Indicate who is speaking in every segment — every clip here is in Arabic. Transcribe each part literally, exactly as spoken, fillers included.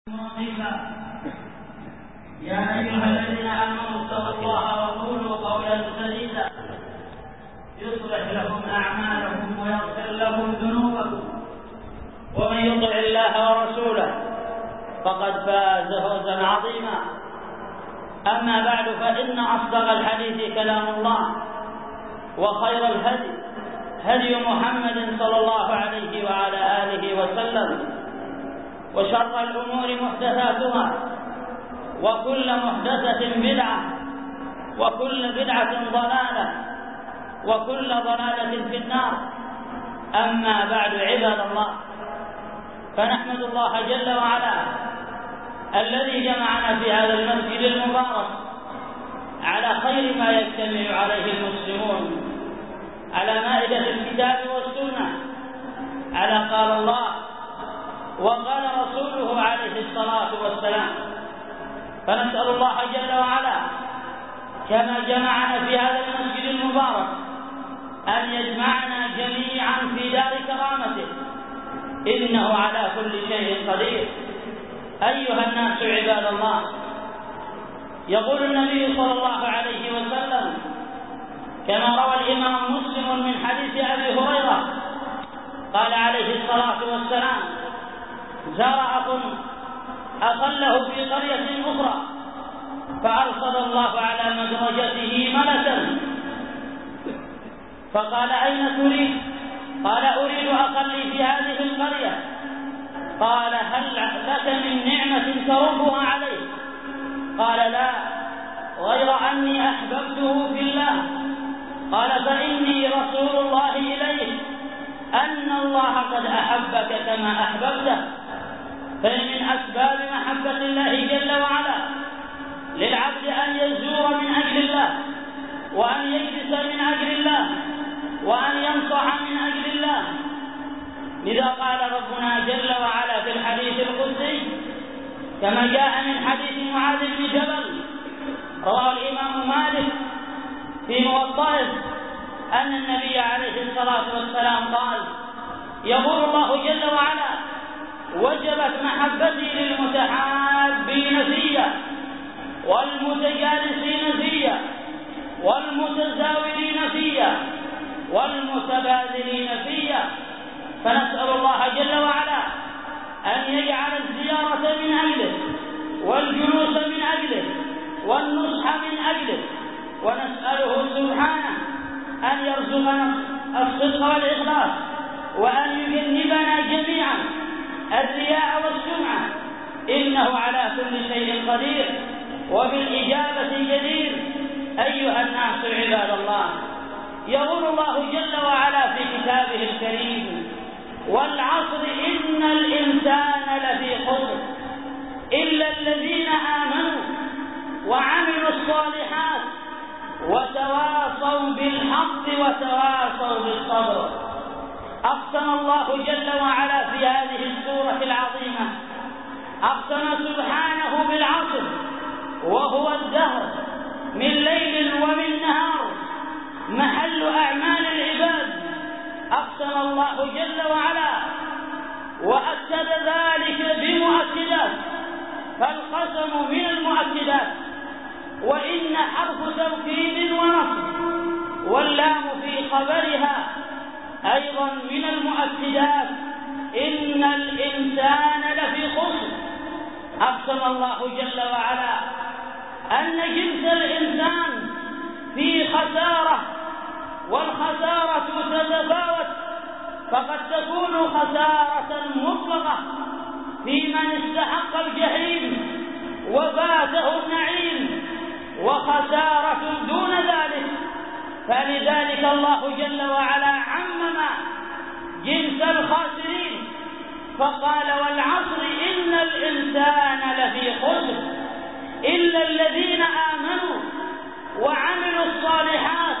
Speaker 1: يا أيها الذين آمنوا اتقوا الله وقولوا قولا سديدا يصلح لكم أعمالكم ويغفر لكم ذنوبكم ومن يطع الله ورسوله فقد فاز فوزا عظيما. أما بعد، فإن أصدق الحديث كلام الله، وخير الهدي هدي محمد صلى الله عليه وعلى آله وسلم، وشر الأمور محدثاتها، وكل محدثة بدعة، وكل بدعة ضلالة، وكل ضلالة في النار. أما بعد، عباد الله، فنحمد الله جل وعلا الذي جمعنا في هذا المسجد المبارك على خير ما يجتمع عليه المسلمون، على مائدة الكتاب والسنة، على قال الله وقال رسوله عليه الصلاة والسلام. فنسأل الله جل وعلا كما جمعنا في هذا المسجد المبارك أن يجمعنا جميعا في دار كرامته، إنه على كل شيء قدير. أيها الناس عباد الله، يقول النبي صلى الله عليه وسلم كما روى الإمام مسلم من حديث أبي هريرة قال عليه الصلاة والسلام: زار أخ أخا له في قرية أخرى، فأرسل الله على مدرجته ملكا فقال: أين تريد؟ قال: أريد أخا لي في هذه القرية. قال: هل لك من نعمة تربها عليه؟ قال: لا، غير أني أحببته في الله. قال: فإني رسول الله إليك أن الله قد أحبك كما أحببته. فإن من أسباب محبة الله جل وعلا للعبد أن يزور من أجل الله، وأن يجلس من أجل الله، وأن ينصح من أجل الله. لذا قال ربنا جل وعلا في الحديث القدسي كما جاء من حديث معاذ بن جبل رواه الإمام مالك في موطئه أن النبي عليه الصلاة والسلام قال: يقول الله جل وعلا: وجبت محبتي للمتحابين فيا، والمتجالسين فيا، والمتزاورين فيا، والمتبادلين فيا. فنسأل الله جل وعلا أن يجعل الزيارة من أجله، والجلوس من أجله، والنصح من أجله، ونسأله سبحانه أن يرزقنا الصدق والإخلاص، وأن يجنبنا جميعا الرياء والسمعة، إنه على كل شيء قدير وبالإجابة جدير. أيها الناس عباد الله، يقول الله جل وعلا في كتابه الكريم: والعصر إن الإنسان لفي خسر إلا الذين آمنوا وعملوا الصالحات وتواصوا بالحق وتواصوا بالصبر. أقسم الله جل وعلا في هذه السورة العظيمة، أقسم سبحانه بالعصر وهو الدهر من ليل ومن نهار، محل أعمال العباد. أقسم الله جل وعلا وأكد ذلك بمؤكدات، فالقسم من المؤكدات، وإن حرف توكيد ونصب، واللام في خبرها أيضا من المؤكدات: إن الإنسان لفي خسر. أقسم الله جل وعلا أن جنس الإنسان في خسارة، والخسارة تتفاوت، فقد تكون خسارة مطلقة في من استحق الجحيم وفاته النعيم، وخسارة دون ذلك. فلذلك الله جل وعلا عمم جنس الخاسرين فقال: والعصر إن الإنسان لفي خسر إلا الذين آمنوا وعملوا الصالحات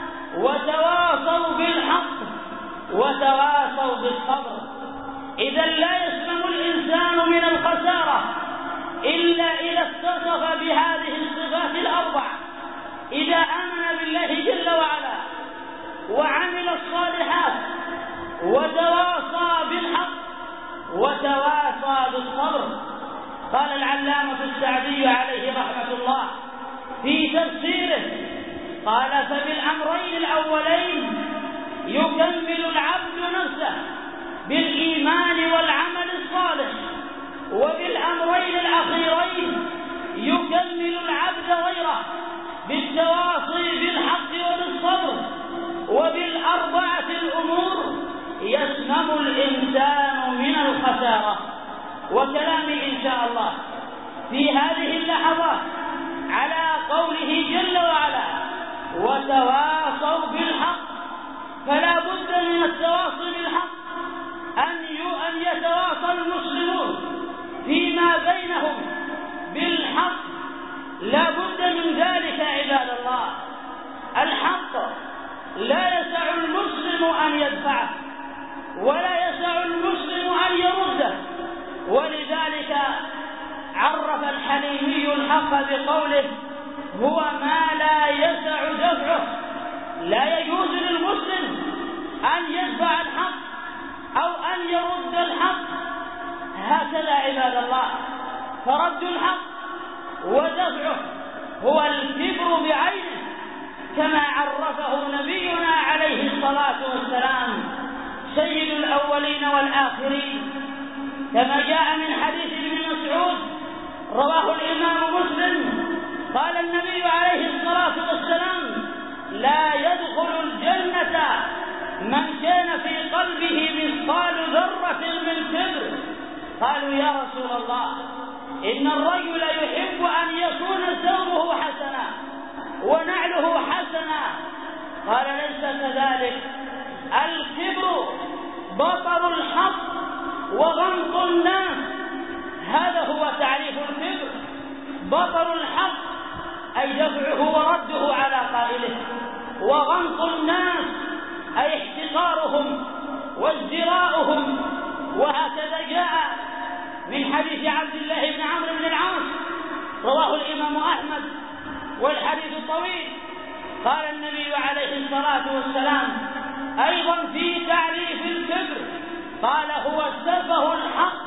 Speaker 1: وتواصوا بالحق وتواصوا بالصبر. إذا لا يسلم الإنسان من الخسارة إلا إذا اتصف بهذه الصفات الأربع: إذا آمن بالله جل وعلا، وعمل الصالحات، وتواصى بالحق، وتواصى بالصبر. قال العلامة السعدي عليه رحمة الله في تفسيره، قال: فبالأمرين الأولين يكمل العبد نفسه بالإيمان والعمل الصالح، وبالأمرين الأخيرين يكمل العبد غيره بالتواصي بالحق وبالصبر، وبالأربعة الأمور يسلم الإنسان من الخسارة. وكلامي إن شاء الله في هذه اللحظات على قوله جل وعلا: وتواصوا بالحق. فلا بد من التواصي بالحق، أن يتواصى المسلمون فيما بينهم بالحق، لا بد من ذلك عباد الله. الحق لا يسع المسلم أن يدفعه، ولا يسع المسلم أن يرده، ولذلك عرف الحليمي الحق بقوله: هو ما لا يسع دفعه. لا يجوز للمسلم أن يدفع الحق أو أن يرد الحق، هكذا عباد الله. فرد الحق ودفعه هو الكبر بعينه، كما عرفه نبينا عليه الصلاة والسلام سيد الأولين والآخرين، كما جاء من حديث ابن مسعود رواه الإمام مسلم، قال النبي عليه الصلاة والسلام: لا يدخل الجنة من كان في قلبه مثقال ذرة من كبر. قالوا: يا رسول الله، إن الرجل يحب أن يكون ثوبه حسنا ونعله حسنا. قال: ليس كذلك، الكبر بطر الحق وغمط الناس. هذا هو تعريف الكبر: بطر الحق أي دفعه ورده على قائله، وغمط الناس أي احتقارهم وازدراؤهم. وهكذا جاء من حديث عبد الله بن عمرو بن العاص رواه الإمام أحمد والحديث طويل. قال النبي عليه الصلاة والسلام أيضا في تعريف الكبر، قال: هو سفه الحق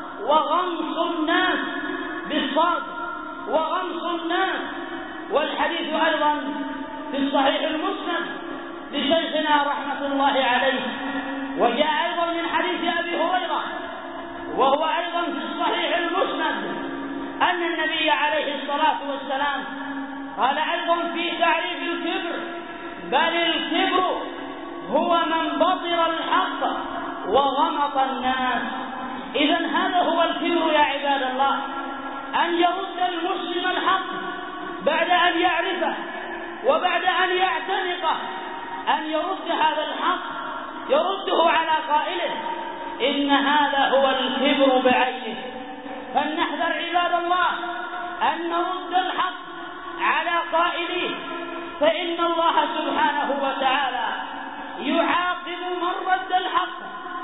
Speaker 1: وغمص الناس بالصاد، وغمص الناس. والحديث أيضا في الصحيح المسند لشيخنا رحمة الله عليه. وجاء أيضا من حديث أبي هريرة وهو أيضا في الصحيح المسند أن النبي عليه الصلاة والسلام قال أيضا في تعريف الكبر: بل الكبر هو من بطر الحق وغمط الناس. إذن هذا هو الكبر يا عباد الله، أن يرد المسلم الحق بعد أن يعرفه وبعد أن يعتنقه، أن يرد هذا الحق، يرده على قائله. إن هذا هو الكبر بعينه. فلنحذر عباد الله أن نرد الحق على قائليه، فإن الله سبحانه وتعالى يعاقب من رد الحق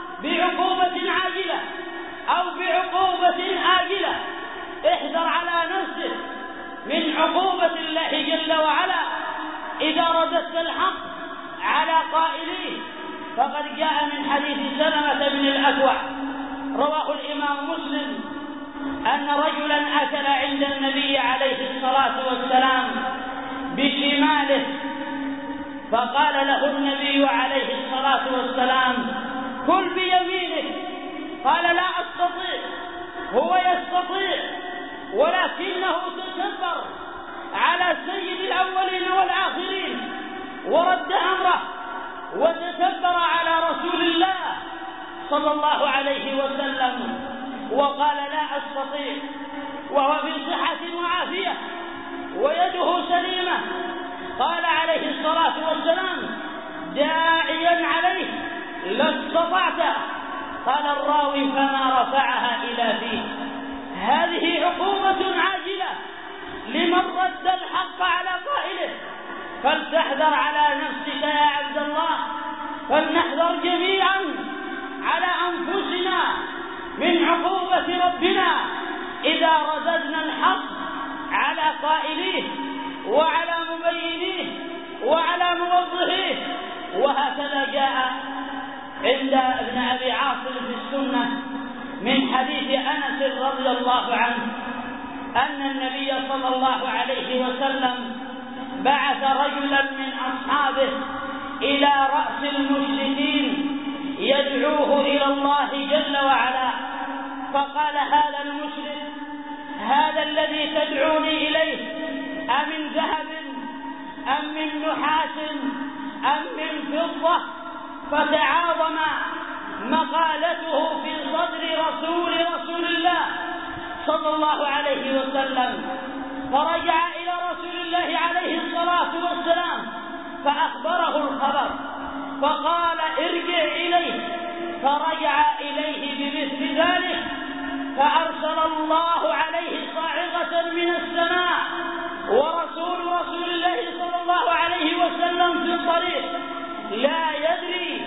Speaker 1: بعقوبة عاجلة أو بعقوبة آجلة. احذر على نفسك من عقوبة الله جل وعلا إذا رددت الحق على قائليه. فقد جاء من حديث سلمة بن الأكوع رواه الإمام مسلم أن رجلا أكل عند النبي عليه الصلاة والسلام بشماله، فقال له النبي عليه الصلاة والسلام: كل بيمينه. قال: لا أستطيع. هو يستطيع، ولكنه تكبر على سيد الأولين والآخرين ورد أمره وتكبر على رسول الله صلى الله عليه وسلم وقال: لا أستطيع، وهو في صحة وعافية ويده سليمة. قال عليه الصلاة والسلام داعيا عليه: لا استطعت. قال الراوي: فما رفعها إلى فيه. هذه عقوبة عاجلة لمن رد الحق على قائله. فلتحذر على نفسك يا عبد الله، فلنحذر جميعا على أنفسنا من عقوبة ربنا إذا رددنا الحق على قائليه وعلى مبينيه وعلى موضحيه. وهكذا جاء عند ابن أبي عاصم في السنة من حديث أنس رضي الله عنه النبي صلى الله عليه وسلم بعث رجلا من أصحابه إلى رأس المشركين يدعوه إلى الله جل وعلا، فقال هذا المشرك: هذا الذي تدعوني إليه أمن ذهب أم من نحاس أم من فضة؟ فتعاظم مقالته في صدر رسول رسول الله صلى الله عليه وسلم، فرجع إلى رسول الله عليه الصلاة والسلام فأخبره الخبر، فقال: ارجع إليه. فرجع إليه بمثل ذلك، فأرسل الله عليه صاعقة من السماء، ورسول رسول الله صلى الله عليه وسلم في الطريق لا يدري،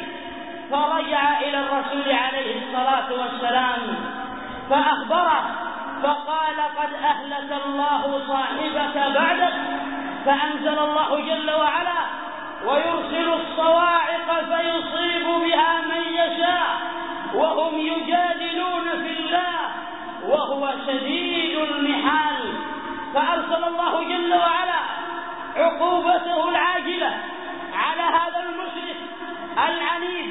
Speaker 1: فرجع إلى الرسول عليه الصلاة والسلام فأخبره، فقال: قد أهلك الله صاحبك بعدك. فأنزل الله جل وعلا: ويرسل الصواعق فيصيب بها من يشاء وهم يجادلون في الله وهو شديد المحال. فأرسل الله جل وعلا عقوبته العاجلة على هذا المشرك العنيد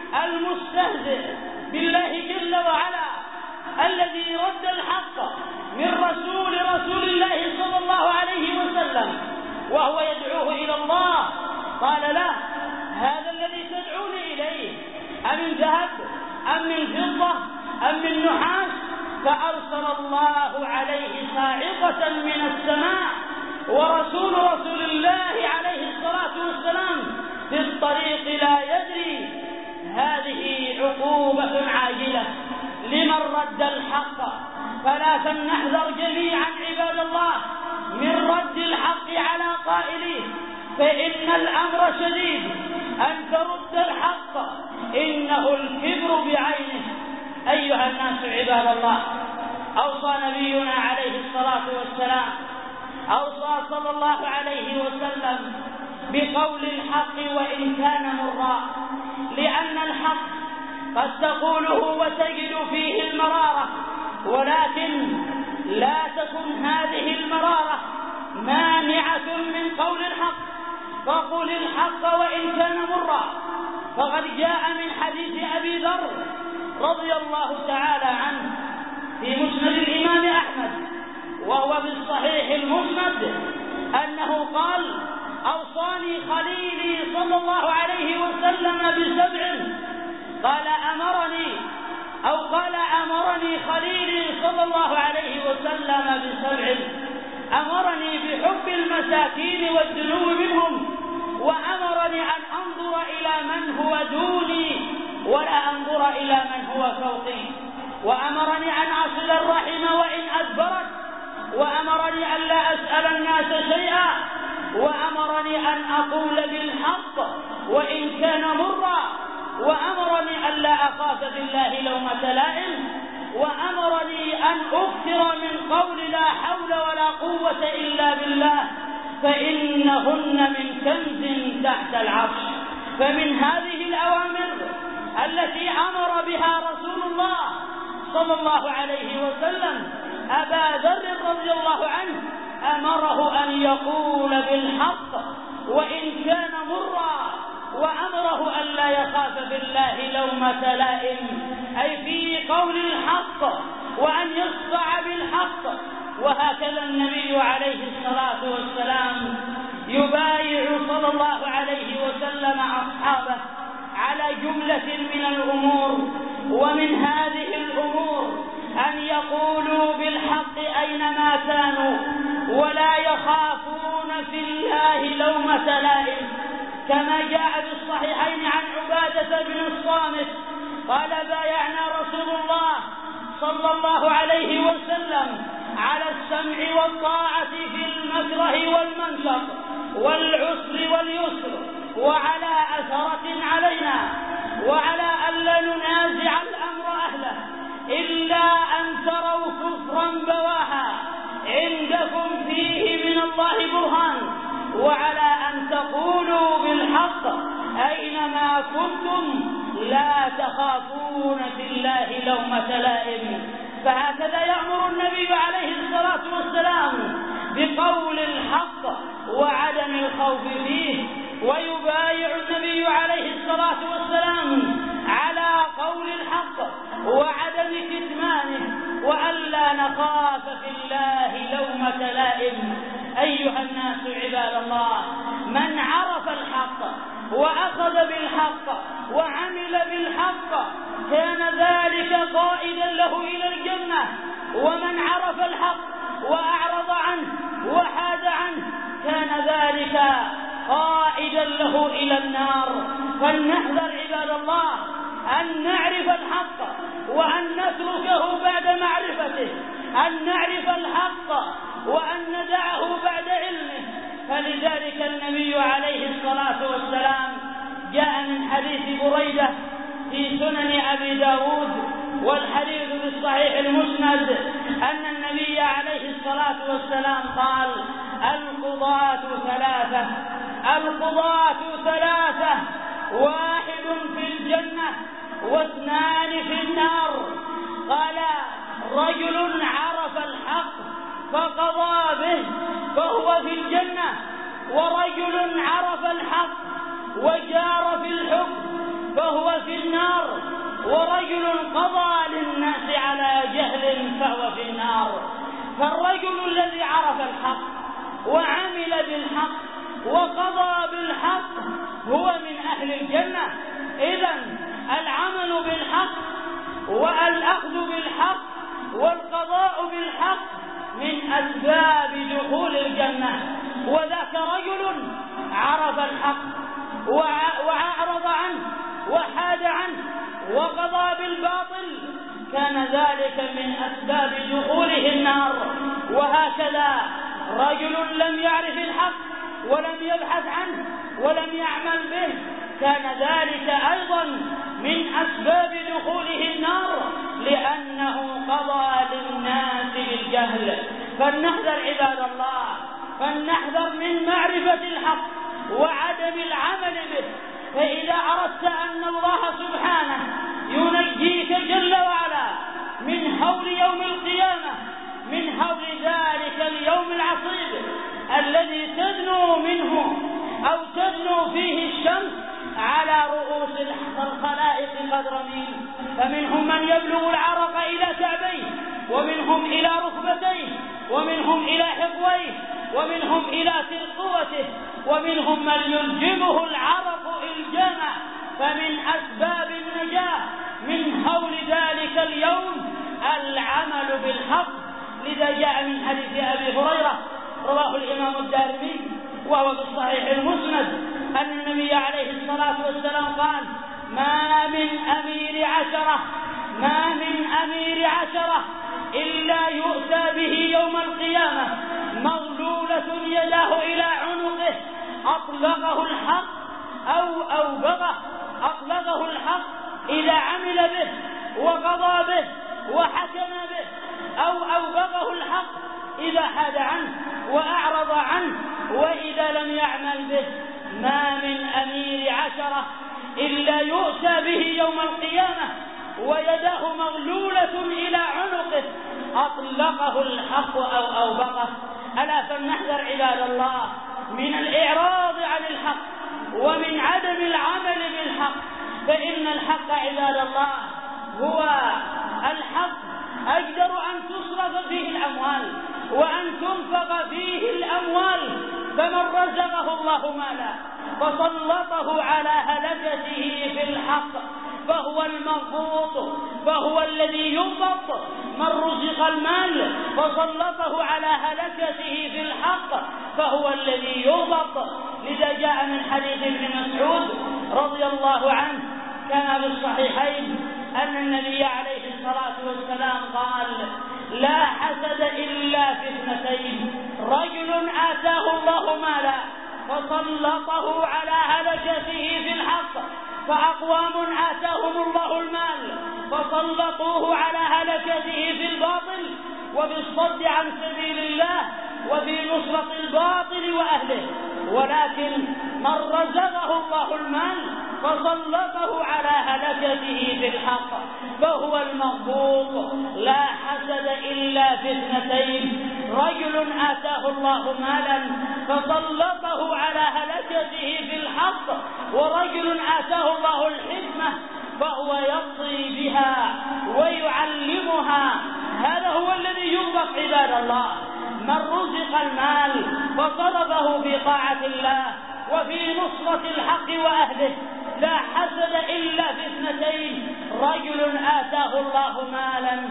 Speaker 1: المستهزئ بالله جل وعلا، الذي رد الحق من رسول رسول الله صلى الله عليه وسلم وهو يدعوه إلى الله. قال له: هذا الذي تدعوني إليه أمن ذهب أم من فضة أم من نحاس؟ فأرسل الله عليه صاعقة من السماء، ورسول رسول الله عليه الصلاة والسلام في الطريق لا يدري. هذه عقوبة عاجلة لمن رد الحق، فلا فلنحذر جميعا عباد الله من رد الحق على قائليه، فإن الأمر شديد أن ترد الحق، إنه الكبر بعينه. أيها الناس عباد الله، أوصى نبينا عليه الصلاة والسلام أوصى صلى الله عليه وسلم بقول الحق وإن كان مرا، لأن الحق قد تقوله وتجد فيه المرارة، ولكن لا تكن هذه المرارة مانعة من قول الحق، فقل الحق وإن كان مرا. فقد جاء من حديث أبي ذر رضي الله تعالى عنه في مسند الإمام أحمد، وهو بالصحيح المسند، أنه قال: أوصاني خليلي صلى الله عليه وسلم بسبع. قال أمرني أو قال أمرني خليلي صلى الله عليه وسلم بسبع: أمرني بحب المساكين والدنو منهم، وأمرني أن أنظر إلى من هو دوني ولا أنظر إلى من هو فوقي، وأمرني أن أصل الرحم وإن أدبرت، وأمرني أن لا أسأل الناس شيئا، وأمرني أن أقول بالحق وإن كان مرا، وأمرني أن لا أخاف بالله لومة لائم، وأمرني أن أكثر من قول لا حول ولا قوة إلا بالله، فإنهن من كنز تحت العرش. فمن هذه الأوامر التي أمر بها رسول الله صلى الله عليه وسلم أبا ذر رضي الله عنه، أمره أن يقول بالحق وإن كان مرا، وأمره أن لا يخاف بالله لومة لائم، أي في قول الحق، وأن يصدع بالحق. وهكذا النبي عليه الصلاة والسلام يبايع صلى الله عليه وسلم أصحابه على جملة من الأمور، ومن هذه الأمور أن يقولوا بالحق أينما كانوا، ولا يخافون في الله لومة لائم، كما جاء في الصحيحين عن عبادة بن الصامت قال: بايعنا رسول الله صلى الله عليه وسلم على السمع والطاعة في المكره والمنشط والعسر واليسر، وعلى أثرة علينا، وعلى ألا ننازع الأمر أهله إلا أن تروا كفرا بواها عندكم فيه من الله برهان، وعلى أن تقولوا بالحق أينما كنتم لا تخافون في الله لومة لائم. فهكذا يأمر النبي عليه الصلاة والسلام خاف في الله لومة لائم. أيها الناس عباد الله، من عرف الحق وأخذ بالحق وعمل بالحق كان ذلك قائدا له إلى الجنة، ومن عرف الحق وأعرض عنه وحاد عنه كان ذلك قائدا له إلى النار. فلنحذر عباد الله أن نعرف الحق وأن نتركه بعد معرفته، أن نعرف الحق وأن ندعه بعد علمه. فلذلك النبي عليه الصلاة والسلام جاء من حديث بريدة في سنن أبي داود والحديث في الصحيح المسند أن النبي عليه الصلاة والسلام قال: القضاة ثلاثة القضاة ثلاثة واحد في الجنة واثنان في النار. قال: رجل عرف الحق فقضى به فهو في الجنة، ورجل عرف الحق وجار في الحكم فهو في النار، ورجل قضى للناس على جهل فهو في النار. فالرجل الذي عرف الحق وعمل بالحق وقضى بالحق هو من أهل الجنة. إذن العمل بالحق والأخذ بالحق والقضاء بالحق من أسباب دخول الجنة. وذاك رجل عرف الحق وأعرض عنه وحاد عنه وقضى بالباطل كان ذلك من أسباب دخوله النار. وهكذا رجل لم يعرف الحق ولم يبحث عنه ولم يعمل به كان ذلك أيضا من أسباب دخوله النار، لأنه قضى للناس بالجهل. فلنحذر عباد الله، فلنحذر من معرفة الحق وعدم العمل به. فإذا أردت أن الله سبحانه ينجيك جل وعلا من هول يوم القيامة، من هول ذلك اليوم العصيب الذي تدنو منه أو تدنو فيه الشمس على رؤوس الخلائق قدر ميل، فمنهم من يبلغ العرق إلى كعبيه، ومنهم إلى ركبتيه، ومنهم إلى حقويه، ومنهم إلى ترقوته، ومنهم من يلجمه العرق إلجاما. فمن أسباب النجاة من هول ذلك اليوم العمل بالحق. لذا جاء من حديث أبي هريرة رواه الإمام الدارمي وهو في الصحيح المسند أن النبي عليه الصلاة والسلام قال: ما من أمير عشرة ما من أمير عشرة إلا يؤتى به يوم القيامة مغلولة يداه إلى عنقه أطلقه الحق أو أوبغه أطلقه الحق إذا عمل به وقضى به وحكم به، أو أوبغه الحق إذا حاد عنه وأعرض عنه وإذا لم يعمل به. ما من أمير عشرة إلا يؤتى به يوم القيامة ويداه مغلولة إلى عنقه أطلقه الحق أو أوبغه. ألا فلنحذر عباد الله من الإعراض عن الحق ومن عدم العمل بالحق، فإن الحق عباد الله هو الحق أجدر أن تصرف فيه الأموال وأن تنفق فيه الأموال. فمن رزقه الله مالا فسلطه على هلكته في الحق فهو المغبوط، فهو الذي ينبط. من رزق المال فسلطه على هلكته في الحق فهو الذي ينبط. لذا جاء من حديث ابن مسعود رضي الله عنه كان في الصحيحين أن النبي عليه الصلاة والسلام قال: لا حسد إلا في اثنتين: رجل آتاه الله مالا فسلطه على هلكته في الحق، فأقوام آتاهم الله المال فسلطوه على هلكته في الباطل وفي الصد عن سبيل الله وفي نصرة الباطل وأهله. ولكن من رزقه الله المال فسلطه على هلكته في الحق فهو المغبوط. لا حسد إلا في اثنتين: رجل آتاه الله مالا فسلطه على هلكته في الحق، ورجل آتاه الله الحكمة فهو يقضي بها ويعلمها هذا هو الذي ينفق عباد الله. من رزق المال فصرفه في طاعة الله وفي نصرة الحق وأهله. لا حسد إلا في اثنتين: رجل آتاه الله مالا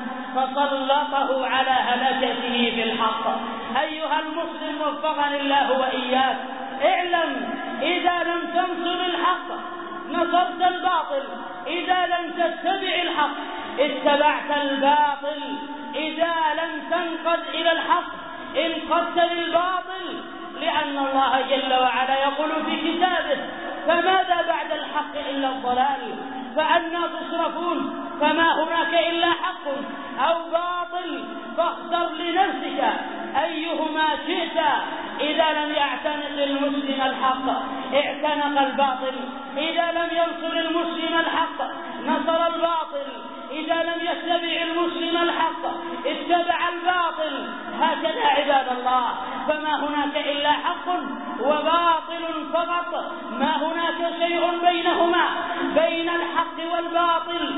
Speaker 1: فسلطه على هلكته في الحق. أيها المسلم وفقني الله وإياك، اعلم إذا لم تنصر الحق نصرت الباطل، إذا لم تتبع الحق اتبعت الباطل، إذا لم تنقد إلى الحق انقدت للباطل، لأن الله جل وعلا يقول في كتابه: فماذا بعد الحق إلا الضلال، فأنى تصرفون، فما هناك إلا حق أو باطل، فاختر لنفسك أيهما شئت. إذا لم يعتنق المسلم الحق اعتنق الباطل، إذا لم ينصر المسلم الحق نصر الباطل، إذا لم يتبع المسلم الحق اتبع الباطل. هكذا عباد الله، فما هناك إلا حق وباطل فقط، ما هناك شيء بينهما، بين الحق والباطل.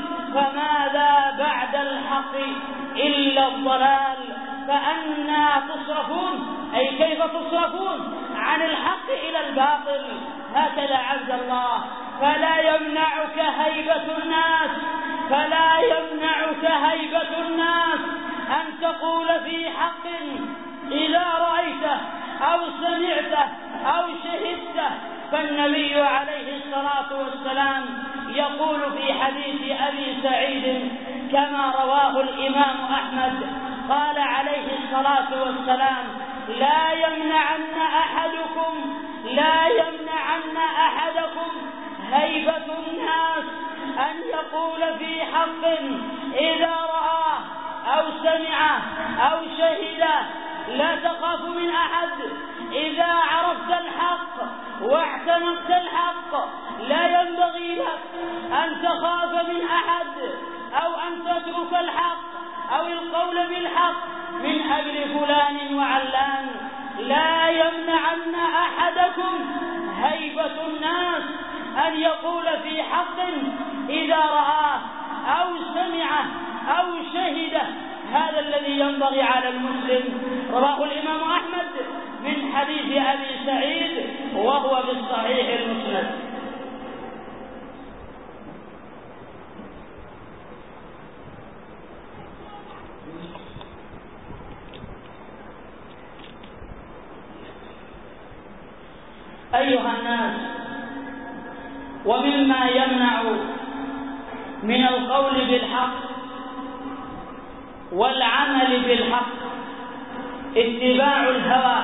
Speaker 1: فماذا بعد الحق إلا الضلال، فأنى تصرفون، أي كيف تصرفون عن الحق إلى الباطل. هكذا عبد الله. فلا يمنعك هيبة الناس، فلا يمنعك هيبة الناس أن تقول في حق إذا رأيته أو سمعته أو شهدته. فالنبي عليه الصلاة والسلام يقول في حديث أبي سعيد كما رواه الإمام أحمد، قال عليه الصلاة والسلام: لا يمنعن أحدكم لا يمنعن أحدكم هيبة الناس أن يقول في حق إذا رآه أو سمعه أو شهده. لا تخاف من أحد إذا عرفت الحق واعتنقت الحق. لا ينبغي لك أن تخاف من أحد أو أن تترك الحق أو القول بالحق من أجل فلان وعلان. لا يمنعن أحدكم هيبة الناس أن يقول في حق إذا رآه أو سمعه أو شهده. هذا الذي ينبغي على المسلم. رواه الإمام أحمد من حديث أبي سعيد وهو بالصحيح المسند. أيها الناس، ومما يمنع من القول بالحق والعمل بالحق اتباع الهوى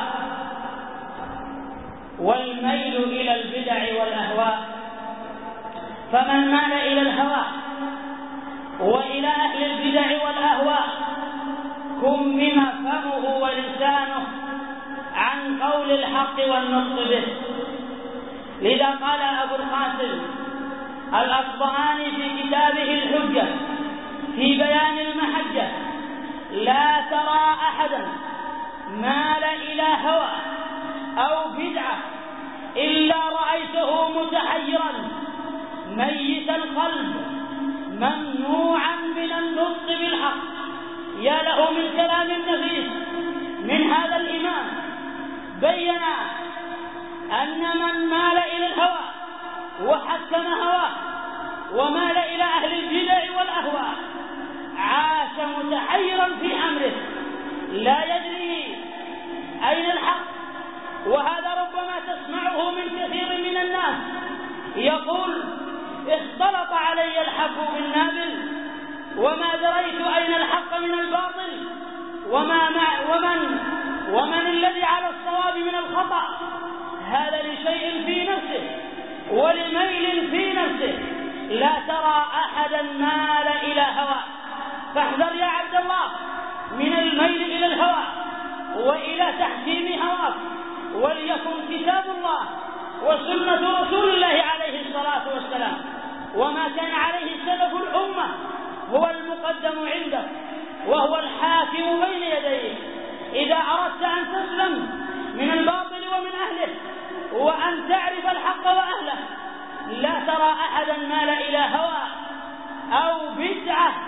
Speaker 1: والميل إلى البدع والأهواء. فمن مال إلى الهوى وإلى أهل البدع والأهواء كمم فمه ولسانه عن قول الحق والنطق به. لذا قال أبو القاسم الأصبهاني في كتابه الحجة في بيان المحجة: لا ترى أحدا مال إلى هوى أو بدعة إلا رأيته متحيرا ميت القلب ممنوعا من النطق بالحق. يا له من كلام نفيس من هذا الإمام، بين أن من مال إلى الهوى وحكم هواه ومال إلى أهل البدع والأهواء عاش متحيرا في أمره، لا يدري أين الحق. وهذا ربما تسمعه من كثير من الناس يقول: اختلط علي الحب بالنابل وما دريت أين الحق من الباطل، وما مع ومن ومن الذي على الصواب من الخطأ. هذا لشيء في نفسه ولميل في نفسه. لا ترى أحدا مال إلى هوى. فاحذر يا عبد الله من الميل إلى الهوى وإلى تحكيم هواك، وليكن كتاب الله وسنة رسول الله عليه الصلاة والسلام وما كان عليه سلف الأمة هو المقدم عندك وهو الحاكم بين يديك. إذا أردت أن تسلم من الباطل ومن أهله وأن تعرف الحق وأهله، لا ترى أحدا مال إلى هوى أو بدعة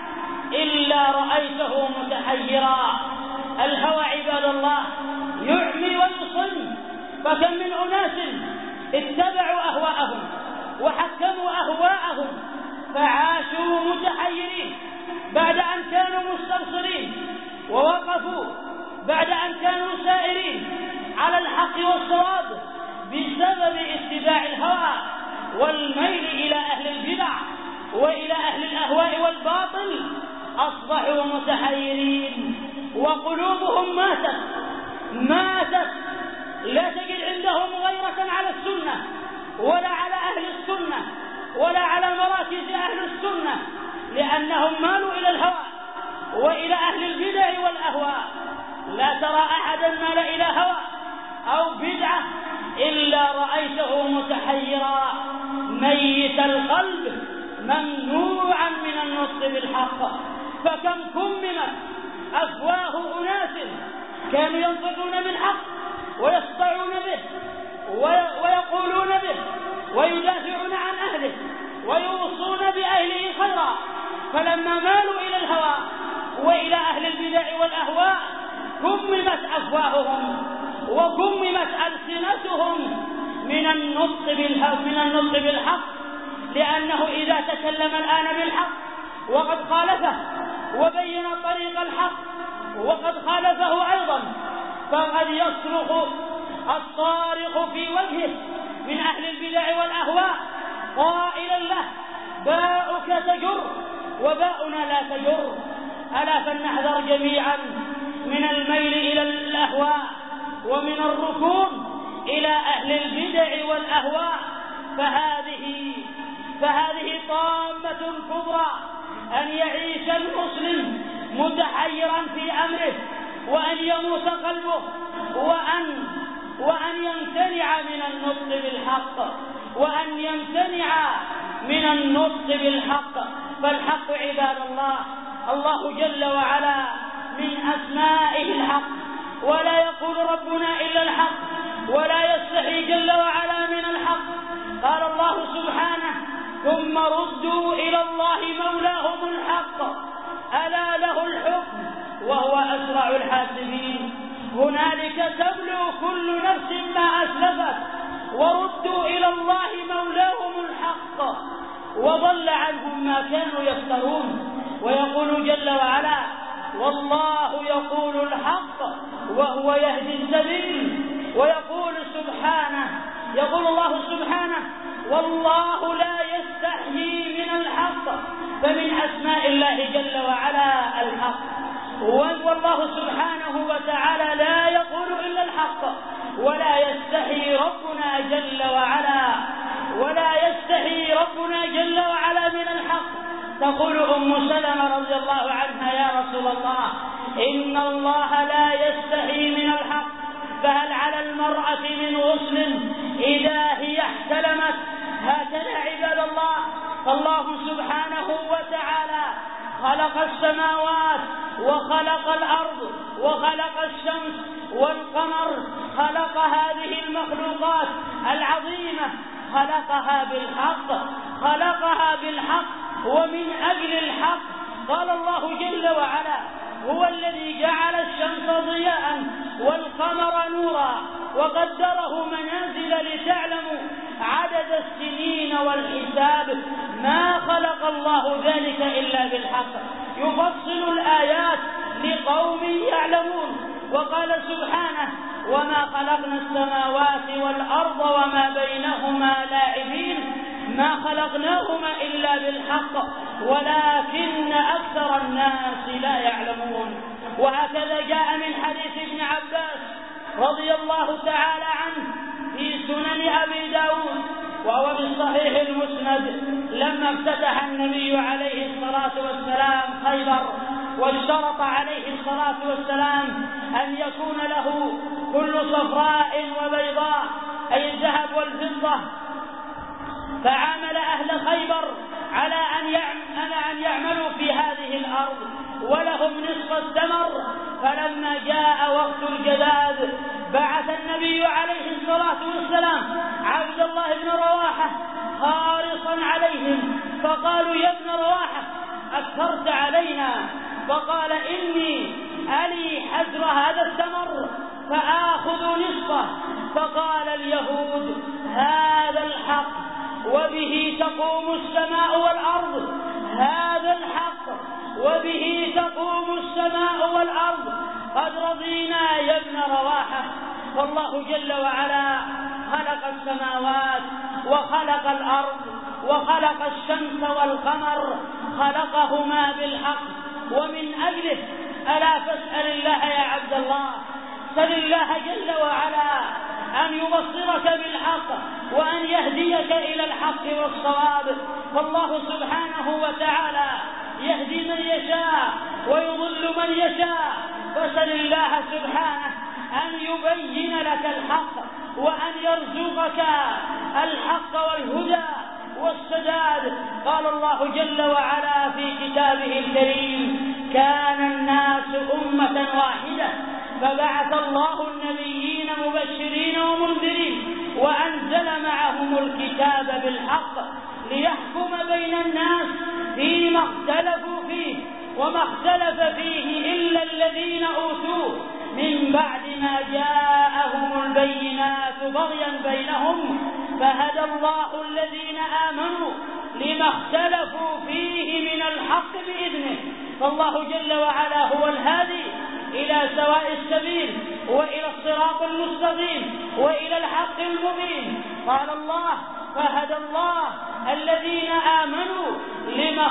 Speaker 1: إلا رأيته متحيرا. الهوى عباد الله يعمي ويصم، فكم من أناس اتبعوا أهواءهم وحكموا أهواءهم فعاشوا متحيرين بعد أن كانوا مستبصرين، ووقفوا بعد أن كانوا سائرين على الحق والصواب بسبب اتباع الهوى والميل إلى أهل البدع وإلى أهل الأهواء والباطل. أصبحوا متحيرين وقلوبهم ماتت ماتت لا تجد عندهم غيرة على السنة ولا على أهل السنة ولا على مراكز أهل السنة، لأنهم مالوا إلى الهوى وإلى أهل البدع والأهواء. لا ترى أحدا مال إلى هوى أو بدعة إلا رأيته متحيرا ميت القلب ممنوعا من النطق بالحق. فكم كممت أفواه أناس كانوا ينطقون بالحق ويسطعون به ويقولون به ويدافعون عن أهله ويوصون بأهله خيرا، فلما مالوا إلى الهوى وإلى أهل البدع والأهواء كممت أفواههم وكممت ألسنتهم من النطق بالحق من النطق بالحق لأنه إذا تكلم الآن بالحق وقد خالفه وبين طريق الحق وقد خالفه أيضا، فقد يصرخ الصارخ في وجهه من أهل البدع والأهواء قائلا له: باؤك تجر وباؤنا لا تجر. ألا فلنحذر جميعا من الميل إلى الأهواء ومن الركون إلى أهل البدع والأهواء، فهذه فهذه طامة كبرى أن يعيش المسلم متحيرا في أمره وأن يموت قلبه وأن وأن يمتنع من النطق بالحق وأن يمتنع من النطق بالحق. فالحق عباد الله الله جل وعلا من أسمائه الحق، ولا يقول ربنا إلا الحق ولا يستحي جل وعلا من الحق. قال الله سبحانه: ثم ردوا إلى الله مولاهم الحق ألا له الحكم وهو أسرع الحاسبين. هنالك تبلو كل نفس ما أسلفت وردوا إلى الله مولاهم الحق وضل عنهم ما كانوا يفترون. ويقول جل وعلا: والله يقول الحق وهو يهدي السبيل. ويقول سبحانه يقول الله سبحانه: والله لا يستحيي من الحق. فمن أسماء الله جل وعلا الحق، والله سبحانه وتعالى لا يقول إلا الحق ولا يستحي ربنا جل وعلا ولا يستحي ربنا جل وعلا من الحق. تقول أم سلمة رضي الله عنها: يا رسول الله، إن الله لا يستحي من الحق، فهل على المرأة من غسل إذا هي احتلمت؟ هكذا عباد الله. فالله سبحانه وتعالى خلق السماوات وخلق الأرض وخلق الشمس والقمر، خلق هذه المخلوقات العظيمة خلقها بالحق خلقها بالحق ومن أجل الحق. قال الله جل وعلا: هو الذي جعل الشمس ضياء والقمر نورا وقدره منازل لتعلموا عدد السنين والحساب. ما خلق الله ذلك إلا بالحق، يفصل الآيات لقوم يعلمون. وقال سبحانه: وما خلقنا السماوات والأرض وما بينهما لاعبين. ما خلقناهما إلا بالحق ولكن أكثر الناس لا يعلمون. وهكذا جاء من حديث ابن عباس رضي الله تعالى عنه في سنن أبي داود وهو بالصحيح المسند: لما افتتح النبي عليه الصلاة والسلام خيبر واشترط عليه الصلاة والسلام أن يكون له كل صفراء وبيضاء أي الذهب والفضة، فعامل أهل خيبر على أن يعملوا في هذه الأرض ولهم نصف الثمر. فلما جاء وقت الجداد بعث النبي عليه الصلاة والسلام عبد الله بن رواحة حارصا عليهم، فقالوا: يا ابن رواحة، أكثرت علينا. فقال إني ألي حجر هذا الثمر فآخذ نصفه. فقال اليهود هذا الحق وبه تقوم السماء والأرض، هذا الحق وبه تقوم السماء والأرض، قد رضينا يا ابن رواحة. فالله جل وعلا خلق السماوات وخلق الأرض وخلق الشمس والقمر، خلقهما بالحق، ومن أجله ألا فاسأل الله يا عبد الله، سل الله جل وعلا أن يبصرك بالحق وأن يهديك إلى الحق والصواب. فالله سبحانه وتعالى يهدي من يشاء ويضل من يشاء، فسل الله سبحانه أن يبين لك الحق وأن يرزقك الحق والهدى والسداد. قال الله جل وعلا في كتابه الكريم كان الناس أمة واحدة فبعث الله النبيين مبشرين ومنذرين وأنزل معهم الكتاب بالحق ليحكم بين الناس فيما اختلفوا فيه، وما اختلف فيه إلا الذين أوتوه من بعد ما جاءهم البينات بغيا بينهم، فهدى الله الذين آمنوا لما اختلفوا فيه من الحق بإذنه. فالله جل وعلا هو الهادي إلى سواء السبيل وإلى الصراط المستقيم وإلى الحق المبين. قال الله فهدى الله الذين آمنوا لما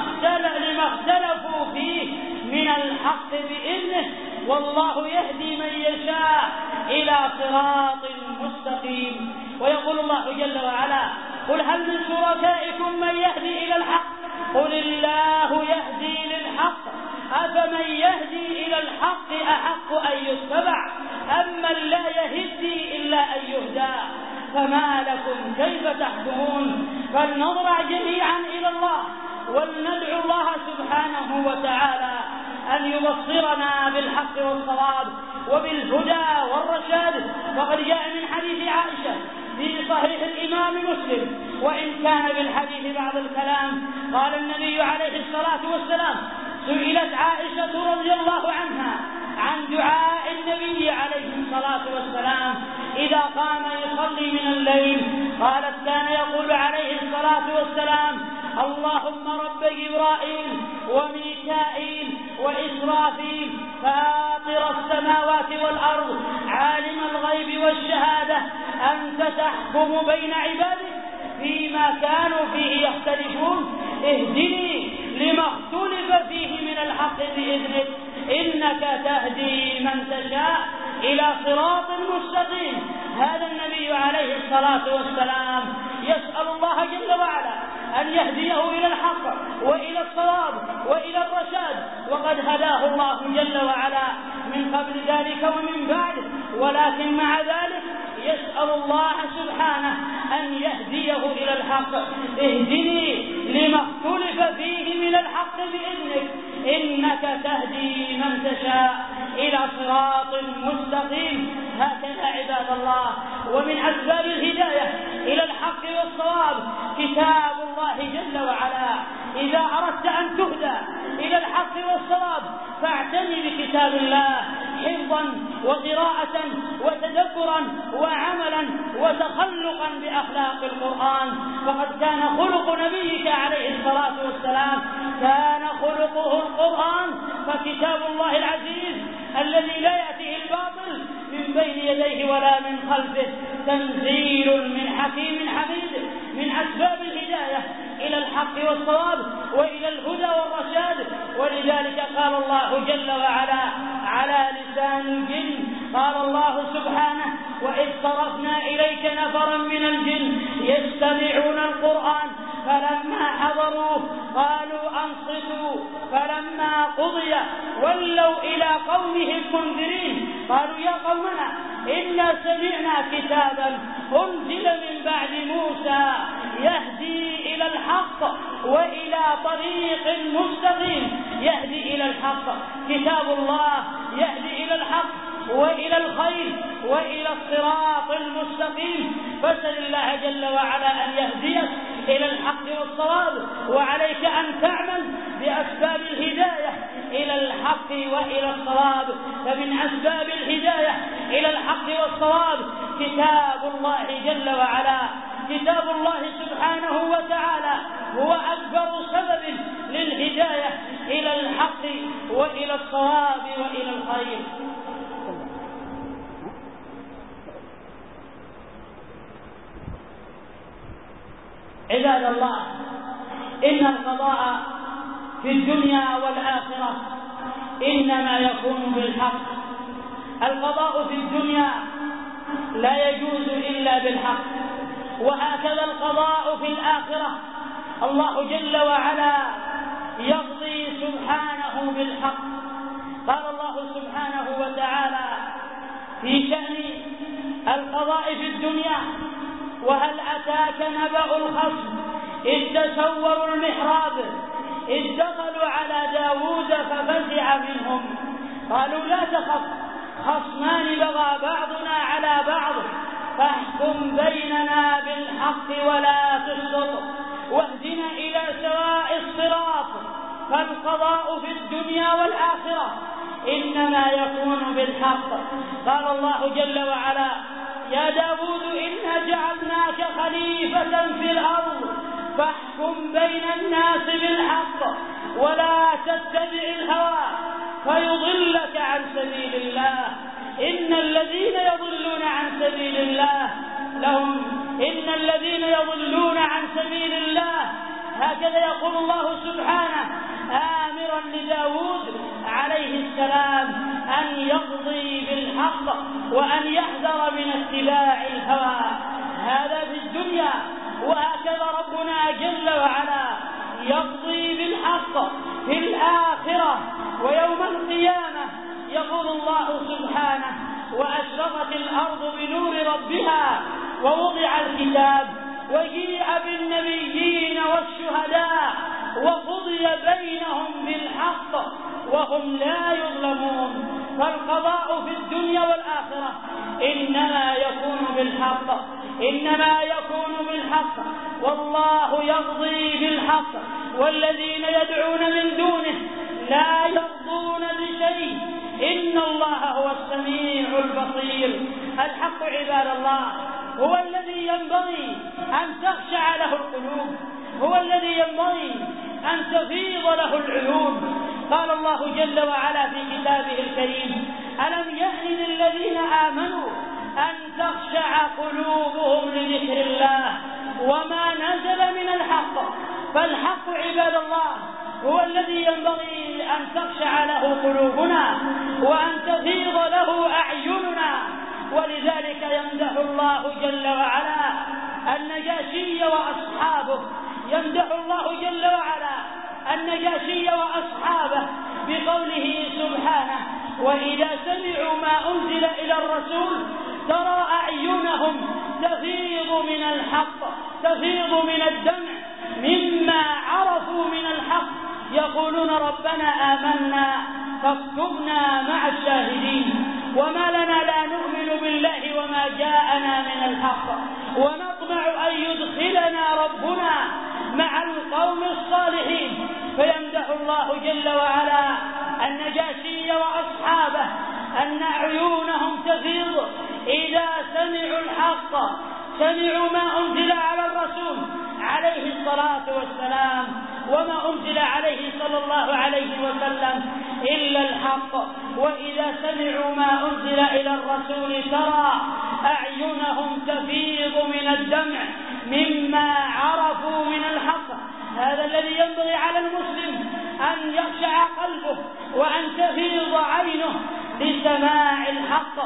Speaker 1: اختلفوا فيه من الحق بإذنه، والله يهدي من يشاء إلى صراط مستقيم. ويقول الله جل وعلا قل هل من شركائكم من يهدي إلى الحق قل الله يهدي للحق أفمن يهدي إلى الحق أحق أن يتبع أمن لا يهدي إلا أن يهدى فما لكم كيف تحكمون. فلنضرع جميعا إلى الله ولندعو الله سبحانه وتعالى أن يبصرنا بالحق والصواب وبالهدى والرشاد. فقد جاء من حديث عائشة في صحيح الإمام مسلم وإن كان بالحديث بعض الكلام، قال النبي عليه الصلاة والسلام سئلت عائشة رضي الله عنها عن دعاء النبي عليه الصلاة والسلام إذا قام يصلي من الليل، قالت كان يقول عليه الصلاة والسلام اللهم رب جبرائيل وميكائيل وإسرافيل فاطر السماوات والأرض عالم الغيب والشهادة أنت تحكم بين عبادك فيما كانوا فيه يختلفون اهدني لما اختلف فيه من الحق بإذنك إنك تهدي من تشاء إلى صراط مستقيم. هذا النبي عليه الصلاة والسلام يسأل الله جل وعلا أن يهديه إلى الحق وإلى الصواب وإلى الرشاد، وقد هداه الله جل وعلا من قبل ذلك ومن بعد، ولكن مع ذلك يسأل الله سبحانه أن يهديه إلى الحق اهدني لما اختلف فيه من الحق بإذنك إنك تهدي من تشاء إلى صراط مستقيم. هكذا عباد الله، ومن أسباب الهداية إلى الحق والصواب كتاب الله جل وعلا. إذا أردت أن تهدى إلى الحق والصواب فاعتني بكتاب الله حفظا وقراءة وتدبرا وعملا وتخلقا بأخلاق القرآن. فقد كان خلق نبيك عليه الصلاة والسلام كان خلقه القرآن، فكتاب الله العزيز الذي لا يأتيه الباطل من بين يديه ولا من خلفه تنزيل من حكيم حميد. من أسباب الهداية إلى الحق والصواب وإلى الهدى والرشاد. ولذلك قال الله جل وعلا على لسان الجن، قال الله سبحانه وإذ صرفنا إليك نفرا من الجن يستمعون القرآن فلما حضروه قالوا أنصتوا فلما قضي ولوا إلى قومهم منذرين قالوا يا قومنا إنا سمعنا كتابا أنزل من بعد موسى يهدي إلى الحق وإلى طريق مستقيم. يهدي إلى الحق كتاب الله يهدي إلى الحق وإلى الخير وإلى الصراط المستقيم. فاسأل الله جل وعلا أن يهديك إلى الحق والصواب، وعليك أن تعمل بأسباب الهداية إلى الحق وإلى الصواب. فمن أسباب الهداية إلى الحق والصواب كتاب الله جل وعلا. كتاب الله سبحانه وتعالى هو أكبر سبب للهداية إلى الحق وإلى الصواب وإلى الخير. عباد الله، إن القضاء في الدنيا والآخرة إنما يكون بالحق. القضاء في الدنيا لا يجوز إلا بالحق، وهكذا القضاء في الآخرة الله جل وعلا يقضي سبحانه بالحق. قال الله سبحانه وتعالى في شأن القضاء في الدنيا: وهل أتاك نبأ الخصم إذ تسوروا المحراب إذ دخلوا على داود ففزع منهم قالوا لا تخف خصمان بغى بعضنا على بعض فاحكم بيننا بالحق ولا تشطط واهدنا إلى سواء الصراط. فالقضاء في الدنيا والآخرة إنما يكون بالحق. قال الله جل وعلا: يا داود إنا جعلناك خليفة في الأرض فاحكم بين الناس بالحق ولا تتبع الهوى فيضلك عن سبيل الله. إن الذين يضلون عن سبيل الله لهم إن الذين يضلون عن سبيل الله هكذا يقول الله سبحانه آمرا لداود عليه السلام أن يقضي بالحق وأن يحذر من اتباع الهوى. هذا في الدنيا، وهكذا ربنا جل وعلا يقضي بالحق في الآخرة. ويوم القيامة يقول الله سبحانه: وأشرقت الأرض بنور ربها ووضع الكتاب وجيء بالنبيين والشهداء وقضي بينهم بالحق وهم لا يظلمون. فالقضاء في الدنيا والآخرة إنما يكون بالحق إنما يكون بالحق والله يقضي بالحق، والذين يدعون من دونه لا يقضون بشيء إن الله هو السميع البصير. الحق عباد الله هو الذي ينبغي أن تخشع له القلوب، هو الذي ينبغي أن تفيض له العيون. قال الله جل وعلا في كتابه الكريم: ألم يأن للذين آمنوا أن تخشع قلوبهم لذكر الله وما نزل من الحق. فالحق عباد الله هو الذي ينبغي أن تخشع له قلوبنا وأن تفيض له أعيننا. ولذلك يمدح الله جل وعلا النجاشي وأصحابه يمدح الله جل وعلا النجاشي وأصحابه بقوله سبحانه: وإذا سمعوا ما أنزل إلى الرسول ترى أعينهم تفيض من الحق تفيض من الدمع مما عرفوا من الحق يقولون ربنا آمنا فاكتبنا مع الشاهدين. وما لنا لا نؤمن بالله وما جاءنا من الحق ونطمع أن يدخلنا ربنا مع القوم الصالحين. فيمدح الله جل وعلا النجاشي وأصحابه أن عيونهم تفيض إذا سمعوا الحق، سمعوا ما أنزل على الرسول عليه الصلاة والسلام وما أنزل عليه صلى الله عليه وسلم إلا الحق. وإذا سمعوا ما أنزل إلى الرسول ترى أعينهم تفيض من الدمع مما عرفوا من الحق. هذا الذي ينبغي على المسلم أن يخشع قلبه وأن تفيض عينه لسماع الحق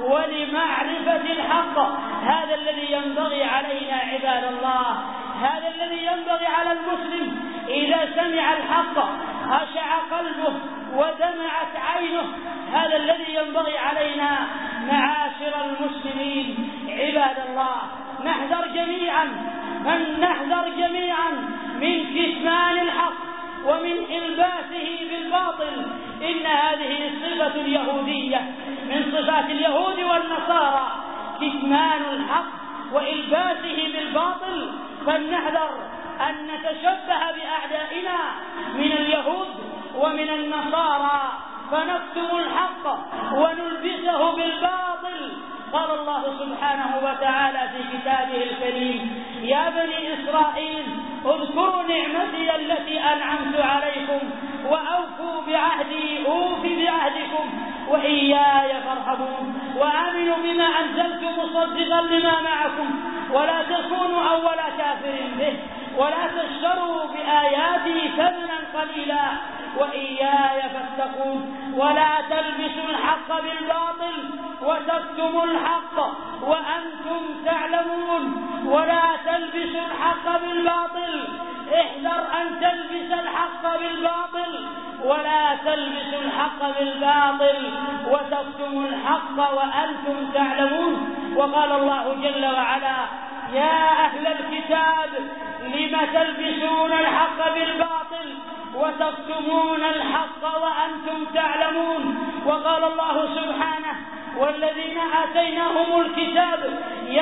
Speaker 1: ولمعرفة الحق. هذا الذي ينبغي علينا عباد الله، هذا الذي ينبغي على المسلم إذا سمع الحق خشع قلبه ودمعت عينه. هذا الذي ينبغي علينا معاشر المسلمين عباد الله. نحذر جميعا من نحذر جميعا من كتمان الحق ومن إلباسه بالباطل. إن هذه الصفة اليهودية من صفات اليهود والنصارى، كتمان الحق وإلباسه بالباطل. فلنحذر أن نتشبه بأعدائنا من اليهود ومن النصارى فنكتم الحق ونلبسه بالباطل. قال الله سبحانه وتعالى في كتابه الكريم: يا بني إسرائيل اذكروا نعمتي التي أنعمت عليكم وأوفوا بعهدي أوف بعهدكم وإياي فارهبون وآمنوا بما أنزلت مصدقا لما معكم ولا تكونوا أول كافر به ولا تشتروا بآياتي ثمنا قليلا وإياي فاتقون ولا تلبسوا الحق بالباطل وتكتموا الحق وأنتم تعلمون. ولا تلبسوا الحق بالباطل، احذر أن تلبس الحق بالباطل ولا تلبسوا الحق بالباطل وتكتموا الحق وأنتم تعلمون. وقال الله جل وعلا: يا أهل الكتاب لم تلبسون الحق بالباطل وتكتمون الحق وأنتم تعلمون. وقال الله سبحانه: والذين آتيناهم الكتاب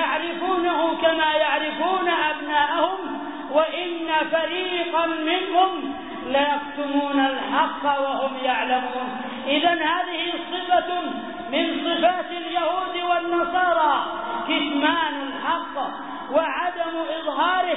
Speaker 1: يعرفونه كما يعرفون أبناءهم وإن فريقا منهم ليكتمون الحق وهم يعلمون. إذن هذه صفة من صفات اليهود والنصارى، كتمان الحق وعدم إظهاره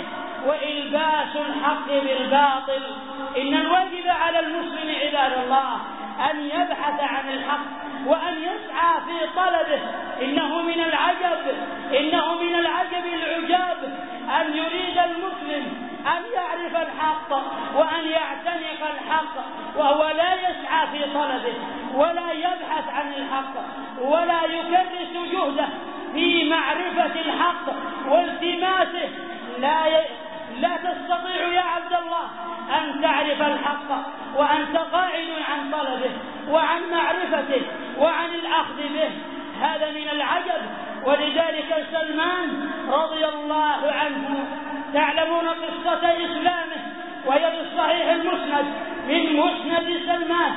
Speaker 1: وإلباس الحق بالباطل. إن الواجب على المسلم عباد الله أن يبحث عن الحق وأن يسعى في طلبه. إنه من العجب إنه من العجب العجاب أن يريد المسلم أن يعرف الحق وأن يعتنق الحق وهو لا يسعى في طلبه ولا يبحث عن الحق ولا يكرس جهده في معرفة الحق والتماسه. لا ي... لا تستطيع يا عبد الله أن تعرف الحق وأنت قاعد عن طلبه وعن معرفته وعن الأخذ به. هذا من العجب. ولذلك سلمان رضي الله عنه، تعلمون قصة إسلامه وهي بالصحيح المسند من مسند سلمان،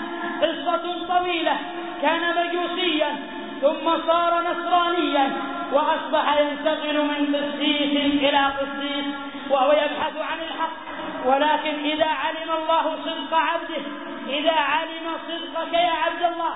Speaker 1: قصة طويلة. كان مجوسيا ثم صار نصرانيا وأصبح ينتقل من قسيس إلى قسيس وهو يبحث عن الحق. ولكن إذا علم الله صدق عبده، إذا علم صدقك يا عبد الله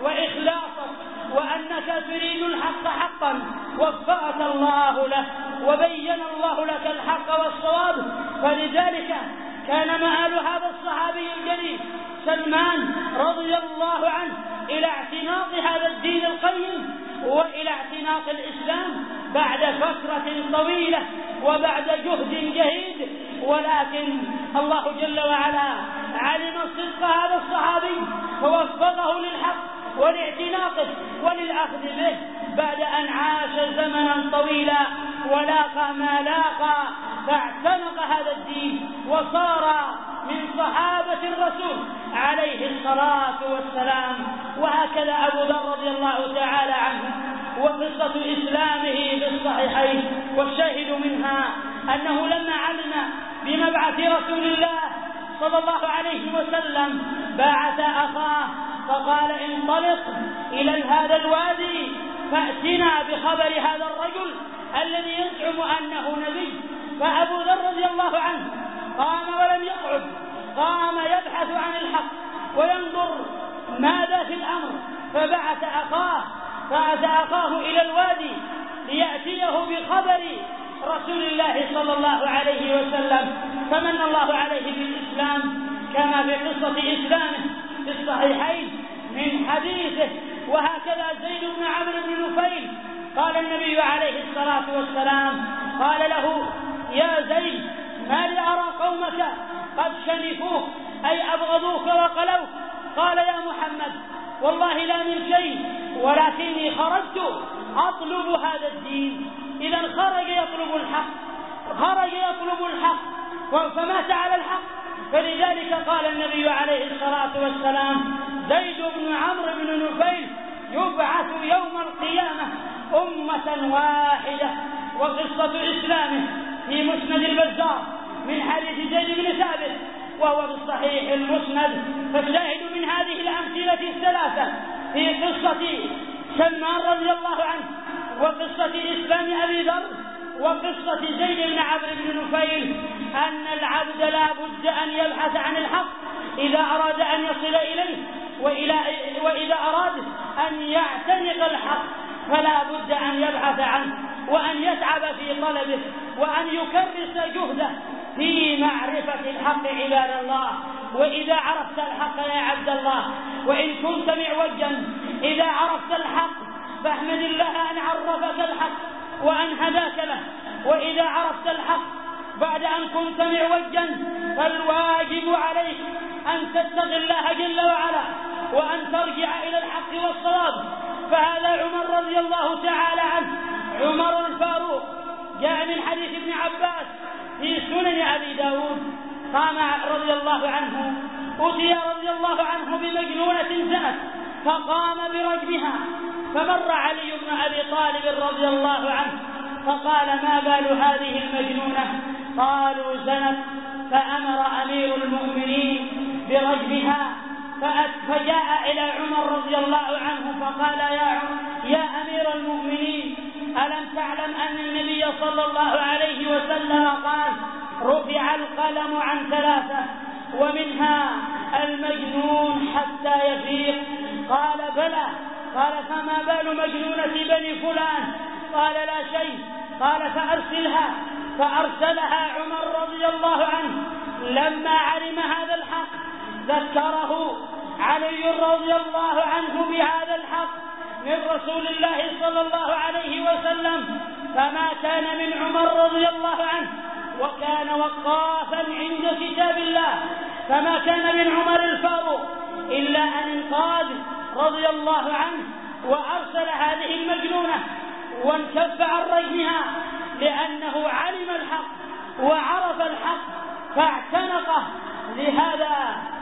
Speaker 1: وإخلاصك وأنك تريد الحق حقا، وفقك الله له وبين الله لك الحق والصواب. فلذلك كان مآل هذا الصحابي الجليل سلمان رضي الله عنه إلى اعتناق هذا الدين القيم وإلى اعتناق الإسلام بعد فترة طويلة وبعد جهد جهيد. ولكن الله جل وعلا علم صدق هذا الصحابي فوفقه للحق ولاعتناقه وللأخذ به بعد أن عاش زمنا طويلا ولاقى ما لاقى، فاعتنق هذا الدين وصار من صحابة الرسول عليه الصلاة والسلام. وهكذا أبو ذر رضي الله تعالى عنه، وقصة إسلامه بالصحيحين، والشاهد منها أنه لما علم بمبعث رسول الله صلى الله عليه وسلم بعث أخاه فقال: انطلق إلى هذا الوادي فأتنا بخبر هذا الرجل الذي يزعم أنه نبي. فأبو ذر رضي الله عنه قام ولم يقعد، قام يبحث عن الحق وينظر ماذا في الأمر، فبعث أخاه بعث أخاه إلى الوادي ليأتيه بخبر رسول الله صلى الله عليه وسلم. فمن الله عليه بالإسلام كما في قصة إسلامه في الصحيحين من حديثه. وهكذا زيد بن عمرو بن نفيل قال النبي عليه الصلاة والسلام قال له: يا زيد ما لي أرى قومك قد شنفوك أي أبغضوك وقلوك. قال: يا محمد والله لا من شيء ولكني خرجت أطلب هذا الدين. إذا خرج يطلب الحق خرج يطلب الحق فمات على الحق. فلذلك قال النبي عليه الصلاة والسلام: زيد بن عمرو بن نفيل يبعث يوم القيامة أمة واحدة. وقصة إسلامه في مسند البزار من حديث زيد بن ثابت وهو في الصحيح المسند. فالشاهد من هذه الأمثلة الثلاثة في قصة سلمان رضي الله عنه وقصة إسلام أبي ذر وقصة زيد بن عمرو بن نفيل أن العبد لا بد أن يبحث عن الحق إذا أراد أن يصل إليه، وإذا أراد أن يعتنق الحق فلا بد أن يبحث عنه وأن يتعب في طلبه وأن يكرس جهده في معرفة الحق عباد الله. وإذا عرفت الحق يا عبد الله وإن كنت معوجا، إذا عرفت الحق فاحمد الله أن عرفك الحق وأن هداك له. وإذا عرفت الحق بعد أن كنت معوجا فالواجب عليك أن تتقي الله جل وعلا وأن ترجع إلى الحق والصواب. فهذا عمر رضي الله تعالى عنه، عمر الفاروق، جاء من حديث ابن عباس في سنن أبي داود، قام رضي الله عنه، أتي رضي الله عنه بمجنونة زنت فقام برجمها، فمر علي بن أبي طالب رضي الله عنه فقال: ما بال هذه المجنونة؟ قالوا: زنت. فأمر أمير المؤمنين برجمها، فجاء إلى عمر رضي الله عنه فقال: يا عمر يا أمير المؤمنين، ألم تعلم أن النبي صلى الله عليه وسلم قال: رفع القلم عن ثلاثة ومنها المجنون حتى يفيق؟ قال: بلى. قال: فما بال مجنونة بني فلان؟ قال: لا شيء. قال: فأرسلها. فأرسلها عمر رضي الله عنه. لما علم هذا الحق ذكره علي رضي الله عنه بهذا الحق من رسول الله صلى الله عليه وسلم، فما كان من عمر رضي الله عنه وكان وقافا عند كتاب الله، فما كان من عمر الفاروق إلا أن انقاد رضي الله عنه وأرسل هذه المجنونة وانكف عن رجمها، لأنه علم الحق وعرف الحق فاعتنقه. لهذا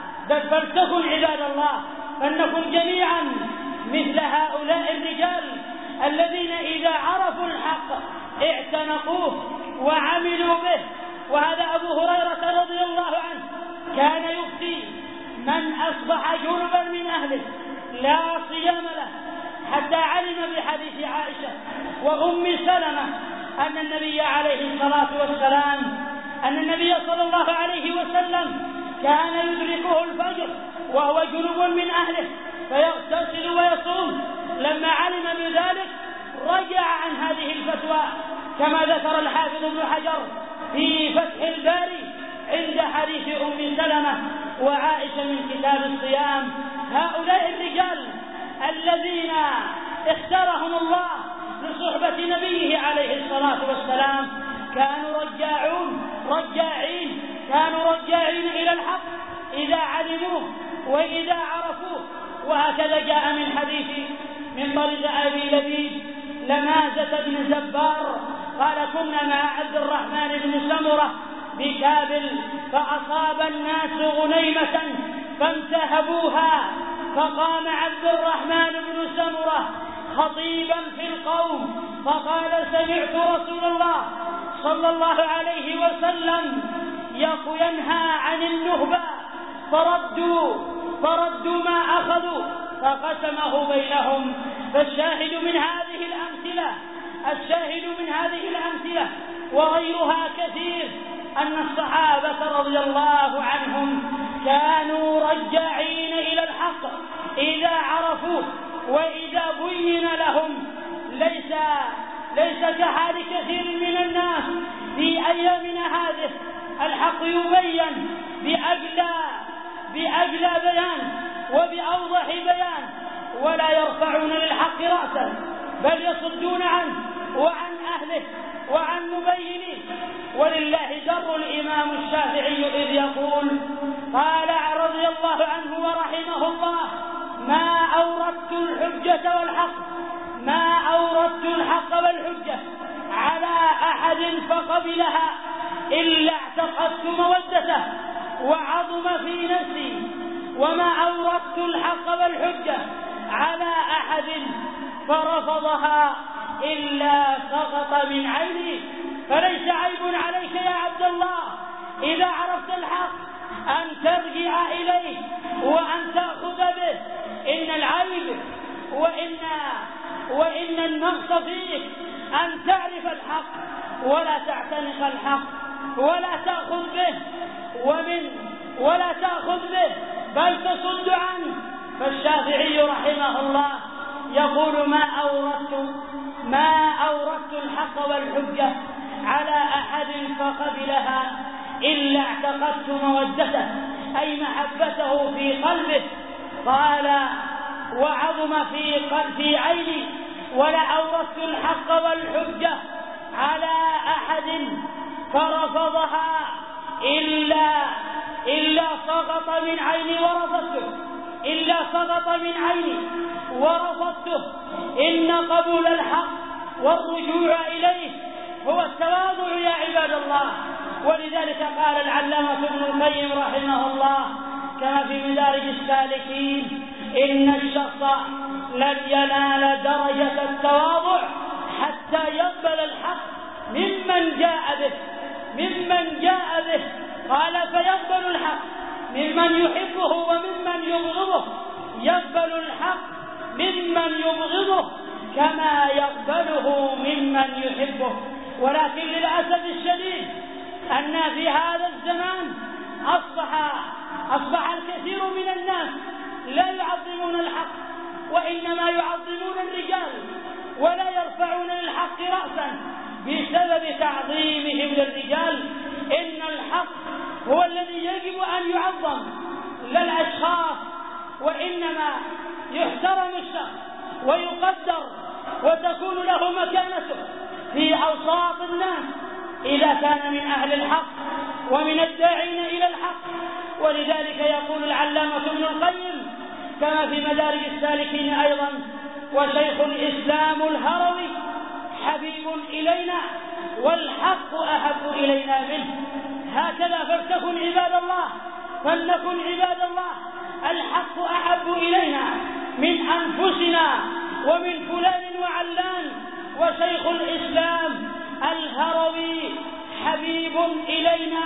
Speaker 1: فلتكن عباد الله، فلنكن جميعا مثل هؤلاء الرجال الذين إذا عرفوا الحق اعتنقوه وعملوا به. وهذا أبو هريرة رضي الله عنه كان يفتي من أصبح جنبا من أهله لا صيام له، حتى علم بحديث عائشة وأم سلمة أن النبي عليه الصلاة والسلام أن النبي صلى الله عليه وسلم كان يدركه الفجر وهو جنب من أهله فيغتسل ويصوم. لما علم بذلك رجع عن هذه الفتوى، كما ذكر الحافظ ابن حجر في فتح الباري عند حديث أم سلمة وعائشة من كتاب الصيام. هؤلاء الرجال الذين اختارهم الله لصحبة نبيه عليه الصلاة والسلام كانوا رجاعون رجاعين كانوا رجاعين إلى الحق إذا علموه وإذا عرفوه. وهكذا جاء من حديث من طريق أبي لبيد لمازة بن زبار قال: كنا مع عبد الرحمن بن سمرة بكابل فأصاب الناس غنيمة فانتهبوها، فقام عبد الرحمن بن سمرة خطيبا في القوم فقال: سمعت رسول الله صلى الله عليه وسلم ينهى عن النهبة فردوا فردوا ما أخذوا فقسمه بينهم. فالشاهد من هذه الأمثلة الشاهد من هذه الأمثلة وغيرها كثير أن الصحابة رضي الله عنهم كانوا رجاعين إلى الحق إذا عرفوه وإذا بين لهم. ليس ليس كحال كثير من الناس في أيامنا هذه، الحق يبين بأجلى بأجلى بيان وبأوضح بيان ولا يرفعون للحق رأسا بل يصدون عنه وعن أهله وعن مبينيه. ولله در الإمام الشافعي إذ يقول قال رضي الله عنه ورحمه الله: ما أوردت الحجة والحق ما أوردت الحق والحجة على أحد فقبلها إلا اعتقدت مودته وعظم في نفسي، وما أوردت الحق والحجة على أحد فرفضها إلا سقط من عيني. فليس عيب عليك يا عبد الله إذا عرفت الحق أن ترجع إليه وأن تأخذ به. إن العيب وإن, وإن النقص فيك أن تعرف الحق ولا تعتنق الحق ولا تأخذ به ومن ولا تأخذ به بل تصد عنه. فالشافعي رحمه الله يقول ما أوردت ما أوردت الحق والحجة على أحد فقبلها إلا اعتقدت مودته، أي محبته في قلبه. قال وعظم في في عيني ولا أوردت الحق والحجة على أحد فرفضها إلا إلا سقط من عيني ورفضته إلا سقط من عيني ورفضته. إن قبول الحق والرجوع إليه هو التواضع يا عباد الله. ولذلك قال العلامة ابن القيم رحمه الله كما في مدارج السالكين إن الشخص لن ينال درجة التواضع حتى يقبل الحق ممن جاء به ممن جاء به قال فيقبل الحق ممن يحبه وممن يبغضه، يقبل الحق ممن يبغضه كما يقبله ممن يحبه. ولكن للأسف الشديد أن في هذا الزمان أصبح أصبح الكثير من الناس لا يعظمون الحق وإنما يعظمون الرجال ولا يرفعون للحق رأسا بسبب تعظيمهم للرجال. إن الحق هو الذي يجب أن يعظم لا الأشخاص، وإنما يحترم الشخص ويقدر وتكون له مكانته في أوساط الناس إذا كان من أهل الحق ومن الداعين إلى الحق. ولذلك يقول العلامة ابن القيم كما في مدارج السالكين أيضا وشيخ الإسلام الهروي حبيب إلينا والحق أحب إلينا منه. هكذا فلتكن عباد الله فلنكن عباد الله الحق أحب إلينا من أنفسنا ومن فلان وعلان. وشيخ الإسلام الهروي حبيب إلينا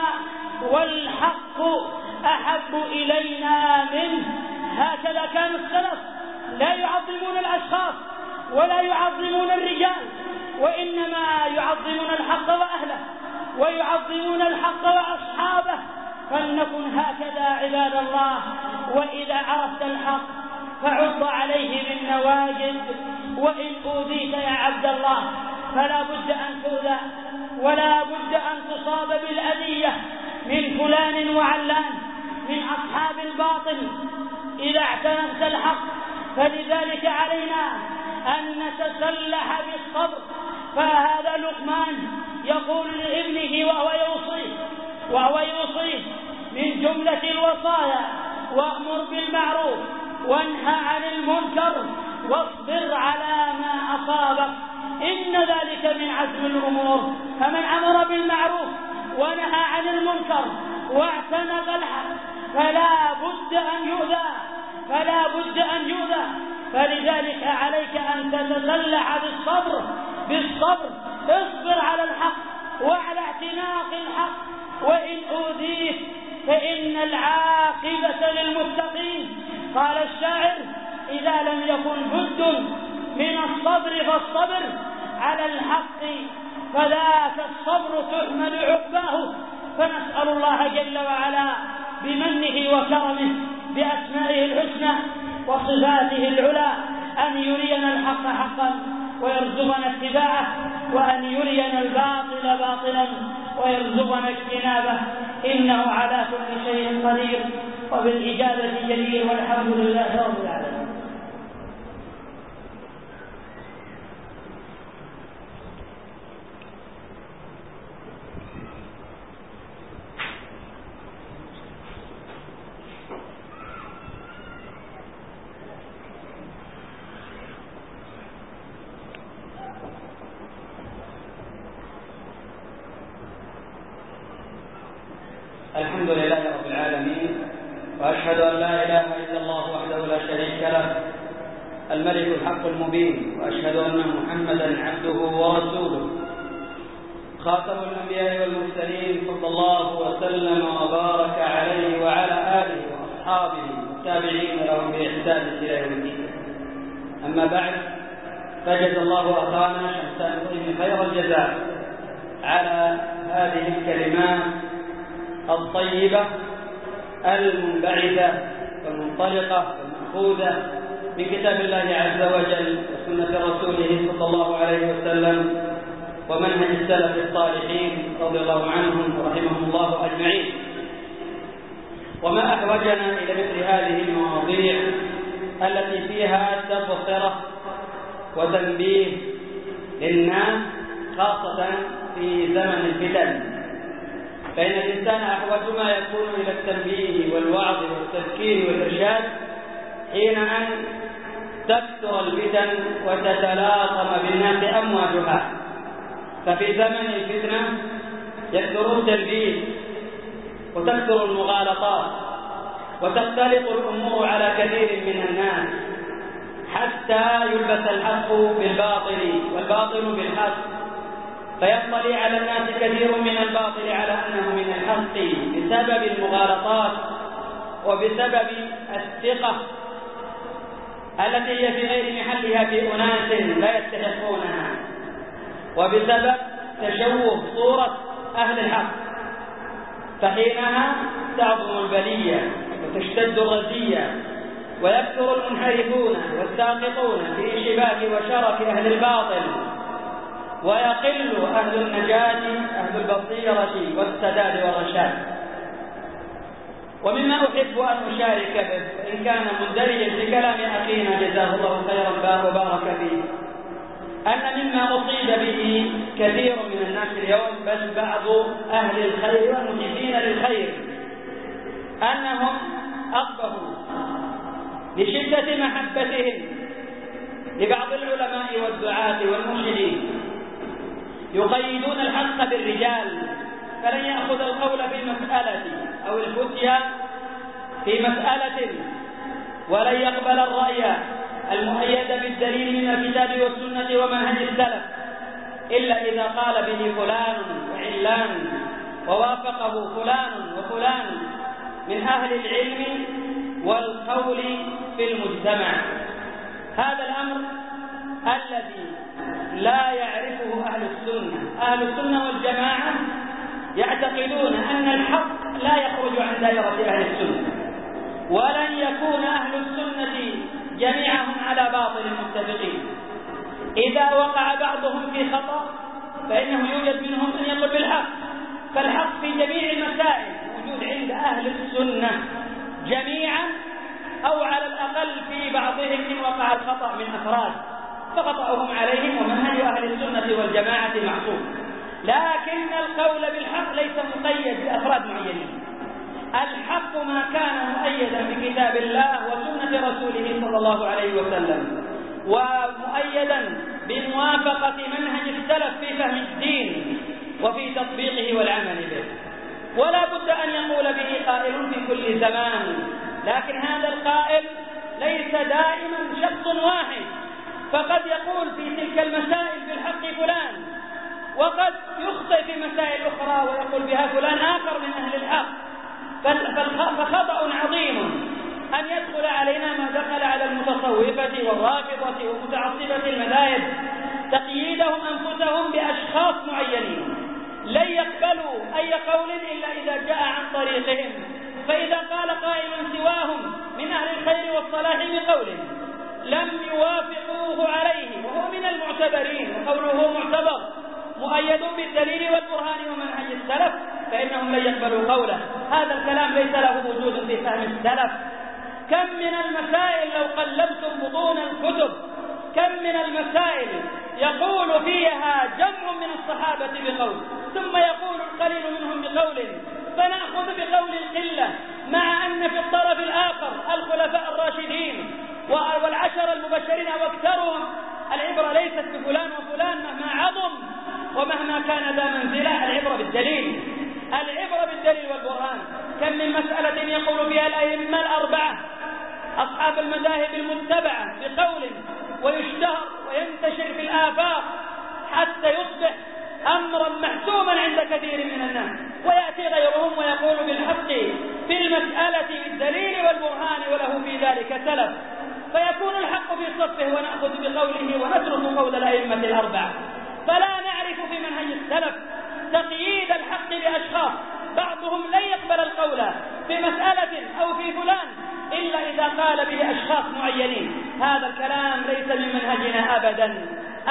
Speaker 1: والحق أحب إلينا منه. هكذا كان السلف لا يعظمون الأشخاص ولا يعظمون الرجال وإنما يعظمون الحق وأهله ويعظمون الحق وأصحابه. فلنكن هكذا عباد الله. وإذا عرفت الحق فعض عليه بالنواجذ. وإن أوذيت يا عبد الله فلا بد أن تؤذى ولا بد أن تصاب بالأذية من فلان وعلان من أصحاب الباطل إذا اعتنقت الحق. فلذلك علينا أن نتسلح بالصبر. فهذا لقمان يقول لابنه وهو يوصيه وهو يوصيه من جملة الوصايا وأمر بالمعروف وانهى عن المنكر واصبر على ما أصابك إن ذلك من عزم الأمور. فمن أمر بالمعروف ونهى عن المنكر واعتنق الحق فلا بد أن يؤذى فلا بد أن يؤذى. فلذلك عليك أن تتسلح بالصبر بالصبر اصبر على الحق وعلى اعتناق الحق. وإن أوذيت فإن العاقبة للمتقين. قال الشاعر إذا لم يكن بد من الصبر فالصبر على الحق فذاك الصبر تحمل عقباه. فنسأل الله جل وعلا بمنه وكرمه بأسمائه الحسنى وصفاته العلى أن يرينا الحق حقا ويرزقنا اتباعه وأن يرينا الباطل باطلا ويرزقنا اجتنابه إنه على كل شيء قدير وبالإجابة جدير والحمد لله رب العالمين.
Speaker 2: الحمد لله رب العالمين وأشهد أن لا إله إلا الله وحده لا شريك له الملك الحق المبين وأشهد أن محمدا عبده ورسوله خاتم الأنبياء والمرسلين صلى الله وسلم وبارك عليه وعلى آله وأصحابه والتابعين لهم بإحسان إلى يوم الدين. أما بعد فجزى الله أخانا شمسان الطين خير الجزاء على هذه الكلمات الطيبة المنبعثة والمنطلقة والمأخوذة من كتاب الله عز وجل وسنة رسوله صلى الله عليه وسلم ومنهج السلف الصالحين رضي الله عنهم ورحمهم الله أجمعين. وما أحوجنا إلى مثل هذه المواضيع التي فيها تبصرة وتنبيه للناس خاصة في زمن الفتن، فإن الإنسان أحوج ما يكون إلى التنبيه والوعظ والتذكير والإرشاد حين أن تكثر الفتن وتتلاطم بالناس أمواجها. ففي زمن الفتنة يكثر التلبيس وتكثر المغالطات وتختلط الأمور على كثير من الناس حتى يلبس الحق بالباطل والباطل بالحق، فيطلع على الناس كثير من الباطل على أنه من الحق بسبب المغالطات وبسبب الثقة التي هي في غير محلها في أناس لا يستحقونها، وبسبب تشوه صورة أهل الحق، فحينها تعظم البلية وتشتد الرزية ويكثر المنحرفون والساقطون في شباك وشرك أهل الباطل، ويقل أهل النجاة أهل البصيرة والسداد والرشاد. ومما أحب أن أشارك به إن كان مندرجا في كلام أخينا جزاه الله خيرا وبارك فيه، أن مما أصيب به كثير من الناس اليوم بل بعض أهل الخير والمحبين للخير أنهم أصبحوا لشدة محبتهم لبعض العلماء والدعاة والمرشدين يقيدون الحق بالرجال، فلن يأخذ القول في المسألة أو الفتيا في مسألة ولن يقبل الرأي المؤيد بالدليل من الكتاب والسنة ومنهج السلف إلا إذا قال به فلان وعلان ووافقه فلان وفلان من أهل العلم والقول في المجتمع. هذا الأمر الذي لا يعرفه أهل السنة. أهل السنة والجماعة يعتقدون أن الحق لا يخرج عن دائرة أهل السنة، ولن يكون أهل السنة جميعهم على باطل متفقين. إذا وقع بعضهم في خطأ فإنه يوجد منهم من يقول بالحق، فالحق في جميع المسائل موجود عند أهل السنة جميعا، أو على الأقل في بعضهم إن وقع الخطأ من أفراد فخطأهم عليهم، ومنهج أهل السنة والجماعة معصوم. لكن القول بالحق ليس مقيد بأفراد معينين، الحق ما كان مؤيدا بكتاب الله وسنة رسوله صلى الله عليه وسلم، ومؤيدا بموافقة منهج السلف في فهم الدين وفي تطبيقه والعمل به، ولا بد أن يقول به قائل في كل زمان. لكن هذا القائل ليس دائما شخص واحد، فقد يقول في تلك المسائل بالحق فلان، وقد يخطئ في مسائل أخرى ويقول بها فلان آخر من أهل الحق. فخطأ عظيم أن يدخل علينا ما دخل على المتصوفة والرافضة ومتعصبة المذاهب تقييدهم أنفسهم بأشخاص معينين لن يقبلوا أي قول إلا إذا جاء عن طريقهم، فإذا قال قائل سواهم من أهل الخير والصلاح بقول لم يوافقوه عليه وهو من المعتبرين وقوله معتبر مؤيد بالدليل والبرهان ومنهج السلف، فإنهم لن يقبلوا قوله. هذا الكلام ليس له وجود في فهم السلف. كم من المسائل لو قلبتم بطون الكتب، كم من المسائل يقول فيها جمع من الصحابة بقول ثم يقول القليل منهم بقول، فنأخذ بقول القلة، مع أن في الطرف الآخر الخلفاء الراشدين والعشر المبشرين واكثرهم. العبرة ليست بفلان وفلان مهما عظم ومهما كان ذا منزلة، العبرة بالدليل، العبرة بالدليل والبرهان. كم من مسألة يقول فيها الأئمة الأربعة أصحاب المذاهب المتبعة بقول ويشتهر وينتشر في الآفاق حتى يصبح أمرا محسوما عند كثير من الناس، ويأتي غيرهم ويقول بالحق في المسألة بالدليل والبرهان وله في ذلك سلف.
Speaker 1: فيكون الحق في صفه ونأخذ بقوله ونترك قول الأئمة الأربعة. فلا نعرف في منهج السلف تقييد الحق بأشخاص، بعضهم لا يقبل القول في مسألة أو في فلان إلا إذا قال به أشخاص معينين. هذا الكلام ليس من منهجنا أبدا.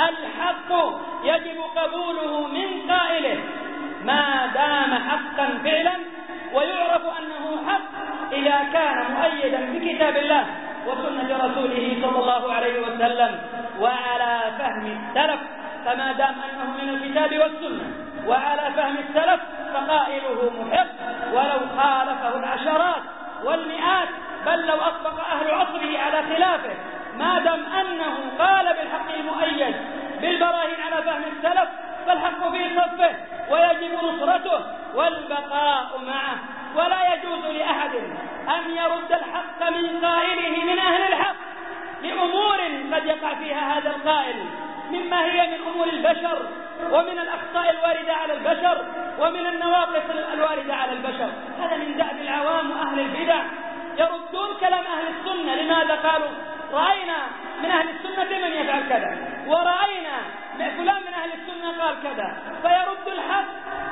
Speaker 1: الحق يجب قبوله من قائله ما دام حقا فعلا، ويعرف أنه حق إذا كان مؤيدا بكتاب الله وسنة رسوله صلى الله عليه وسلم وعلى فهم السلف. فما دام أنه من الكتاب والسنة وعلى فهم السلف فقائله محق ولو خالفه العشرات والمئات، بل لو أطبق أهل عصره على خلافه، ما دام أنه قال بالحق المؤيد بالبراهين على فهم السلف فالحق في صفه ويجب نصرته والبقاء معه. ولا يجوز لأحد أن يرد الحق من قائله من أهل الحق لأمور قد يقع فيها هذا القائل مما هي من أمور البشر ومن الأخطاء الواردة على البشر ومن النواقص الواردة على البشر. هذا من دأب العوام وأهل البدع، يردون كلام أهل السنة. لماذا؟ قالوا رأينا من أهل السنة من يفعل كذا، ورأينا فلان من أهل السنة قال كذا، فيرد الحق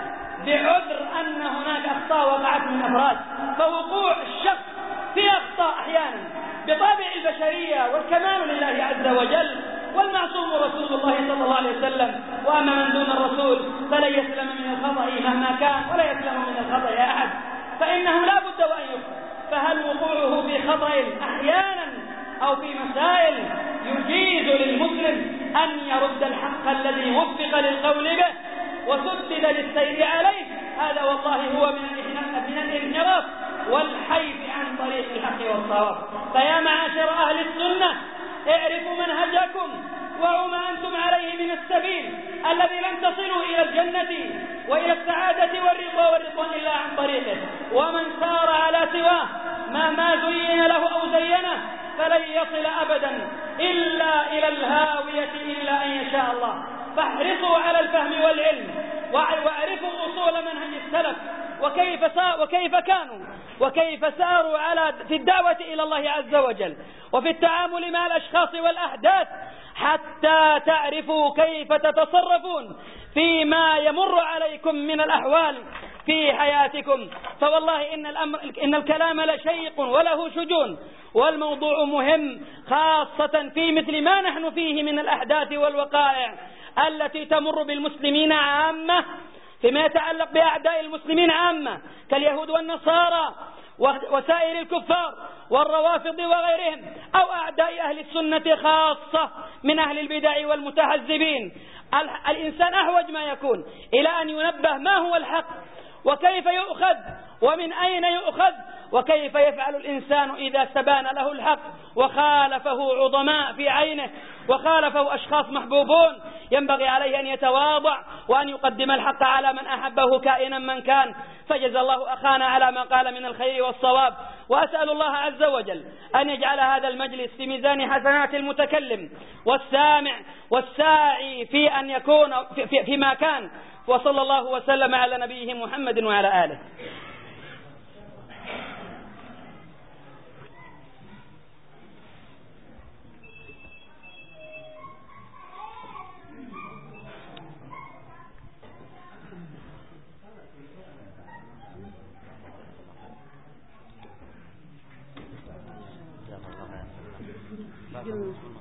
Speaker 1: بعذر أن هناك أخطاء وقعت من أفراد. فوقوع الشخص في أخطاء أحيانا بطابع البشرية، والكمال لله عز وجل، والمعصوم رسول الله صلى الله عليه وسلم، وأما من دون الرسول فلن يسلم من الخطأ مهما كان ولا يسلم من الخطأ أحد، فإنه لا بد وأن يخطئ. فهل وقوعه في خطأ أحيانا أو في مسائل يجيز للمسلم أن يرد الحق الذي وفق للقول به وسدد للسير عليه؟ هذا والله هو من الانحراف والحيف عن طريق الحق والصواب. فيا معاشر أهل السنة، اعرفوا منهجكم وعوا ما أنتم عليه من السبيل الذي لن تصلوا إلى الجنة وإلى السعادة والرضا والرضوان إلا عن طريقه. ومن سار على سواه ما ما زين له أو زينه فلن يصل أبدا إلا إلى الهاوية إلا أن يشاء الله. فاحرصوا على الفهم والعلم، واعرفوا أصول منهج السلف وكيف وكيف كانوا وكيف ساروا على في الدعوة إلى الله عز وجل وفي التعامل مع الأشخاص والأحداث، حتى تعرفوا كيف تتصرفون فيما يمر عليكم من الأحوال في حياتكم. فوالله إن الأمر إن الكلام لشيق وله شجون، والموضوع مهم خاصة في مثل ما نحن فيه من الأحداث والوقائع التي تمر بالمسلمين عامة، فيما يتعلق بأعداء المسلمين عامة كاليهود والنصارى وسائر الكفار والروافض وغيرهم، أو أعداء أهل السنة خاصة من أهل البدع والمتحزبين. الإنسان أحوج ما يكون إلى أن ينبه ما هو الحق وكيف يؤخذ ومن أين يؤخذ، وكيف يفعل الإنسان إذا استبان له الحق وخالفه عظماء في عينه وخالفه أشخاص محبوبون. ينبغي عليه أن يتواضع وأن يقدم الحق على من أحبه كائنا من كان. فجزى الله أخانا على ما قال من الخير والصواب، وأسأل الله عز وجل أن يجعل هذا المجلس في ميزان حسنات المتكلم والسامع والساعي في أن يكون في فيما كان. وصلى الله وسلم على نبيه محمد وعلى آله.
Speaker 3: Gracias.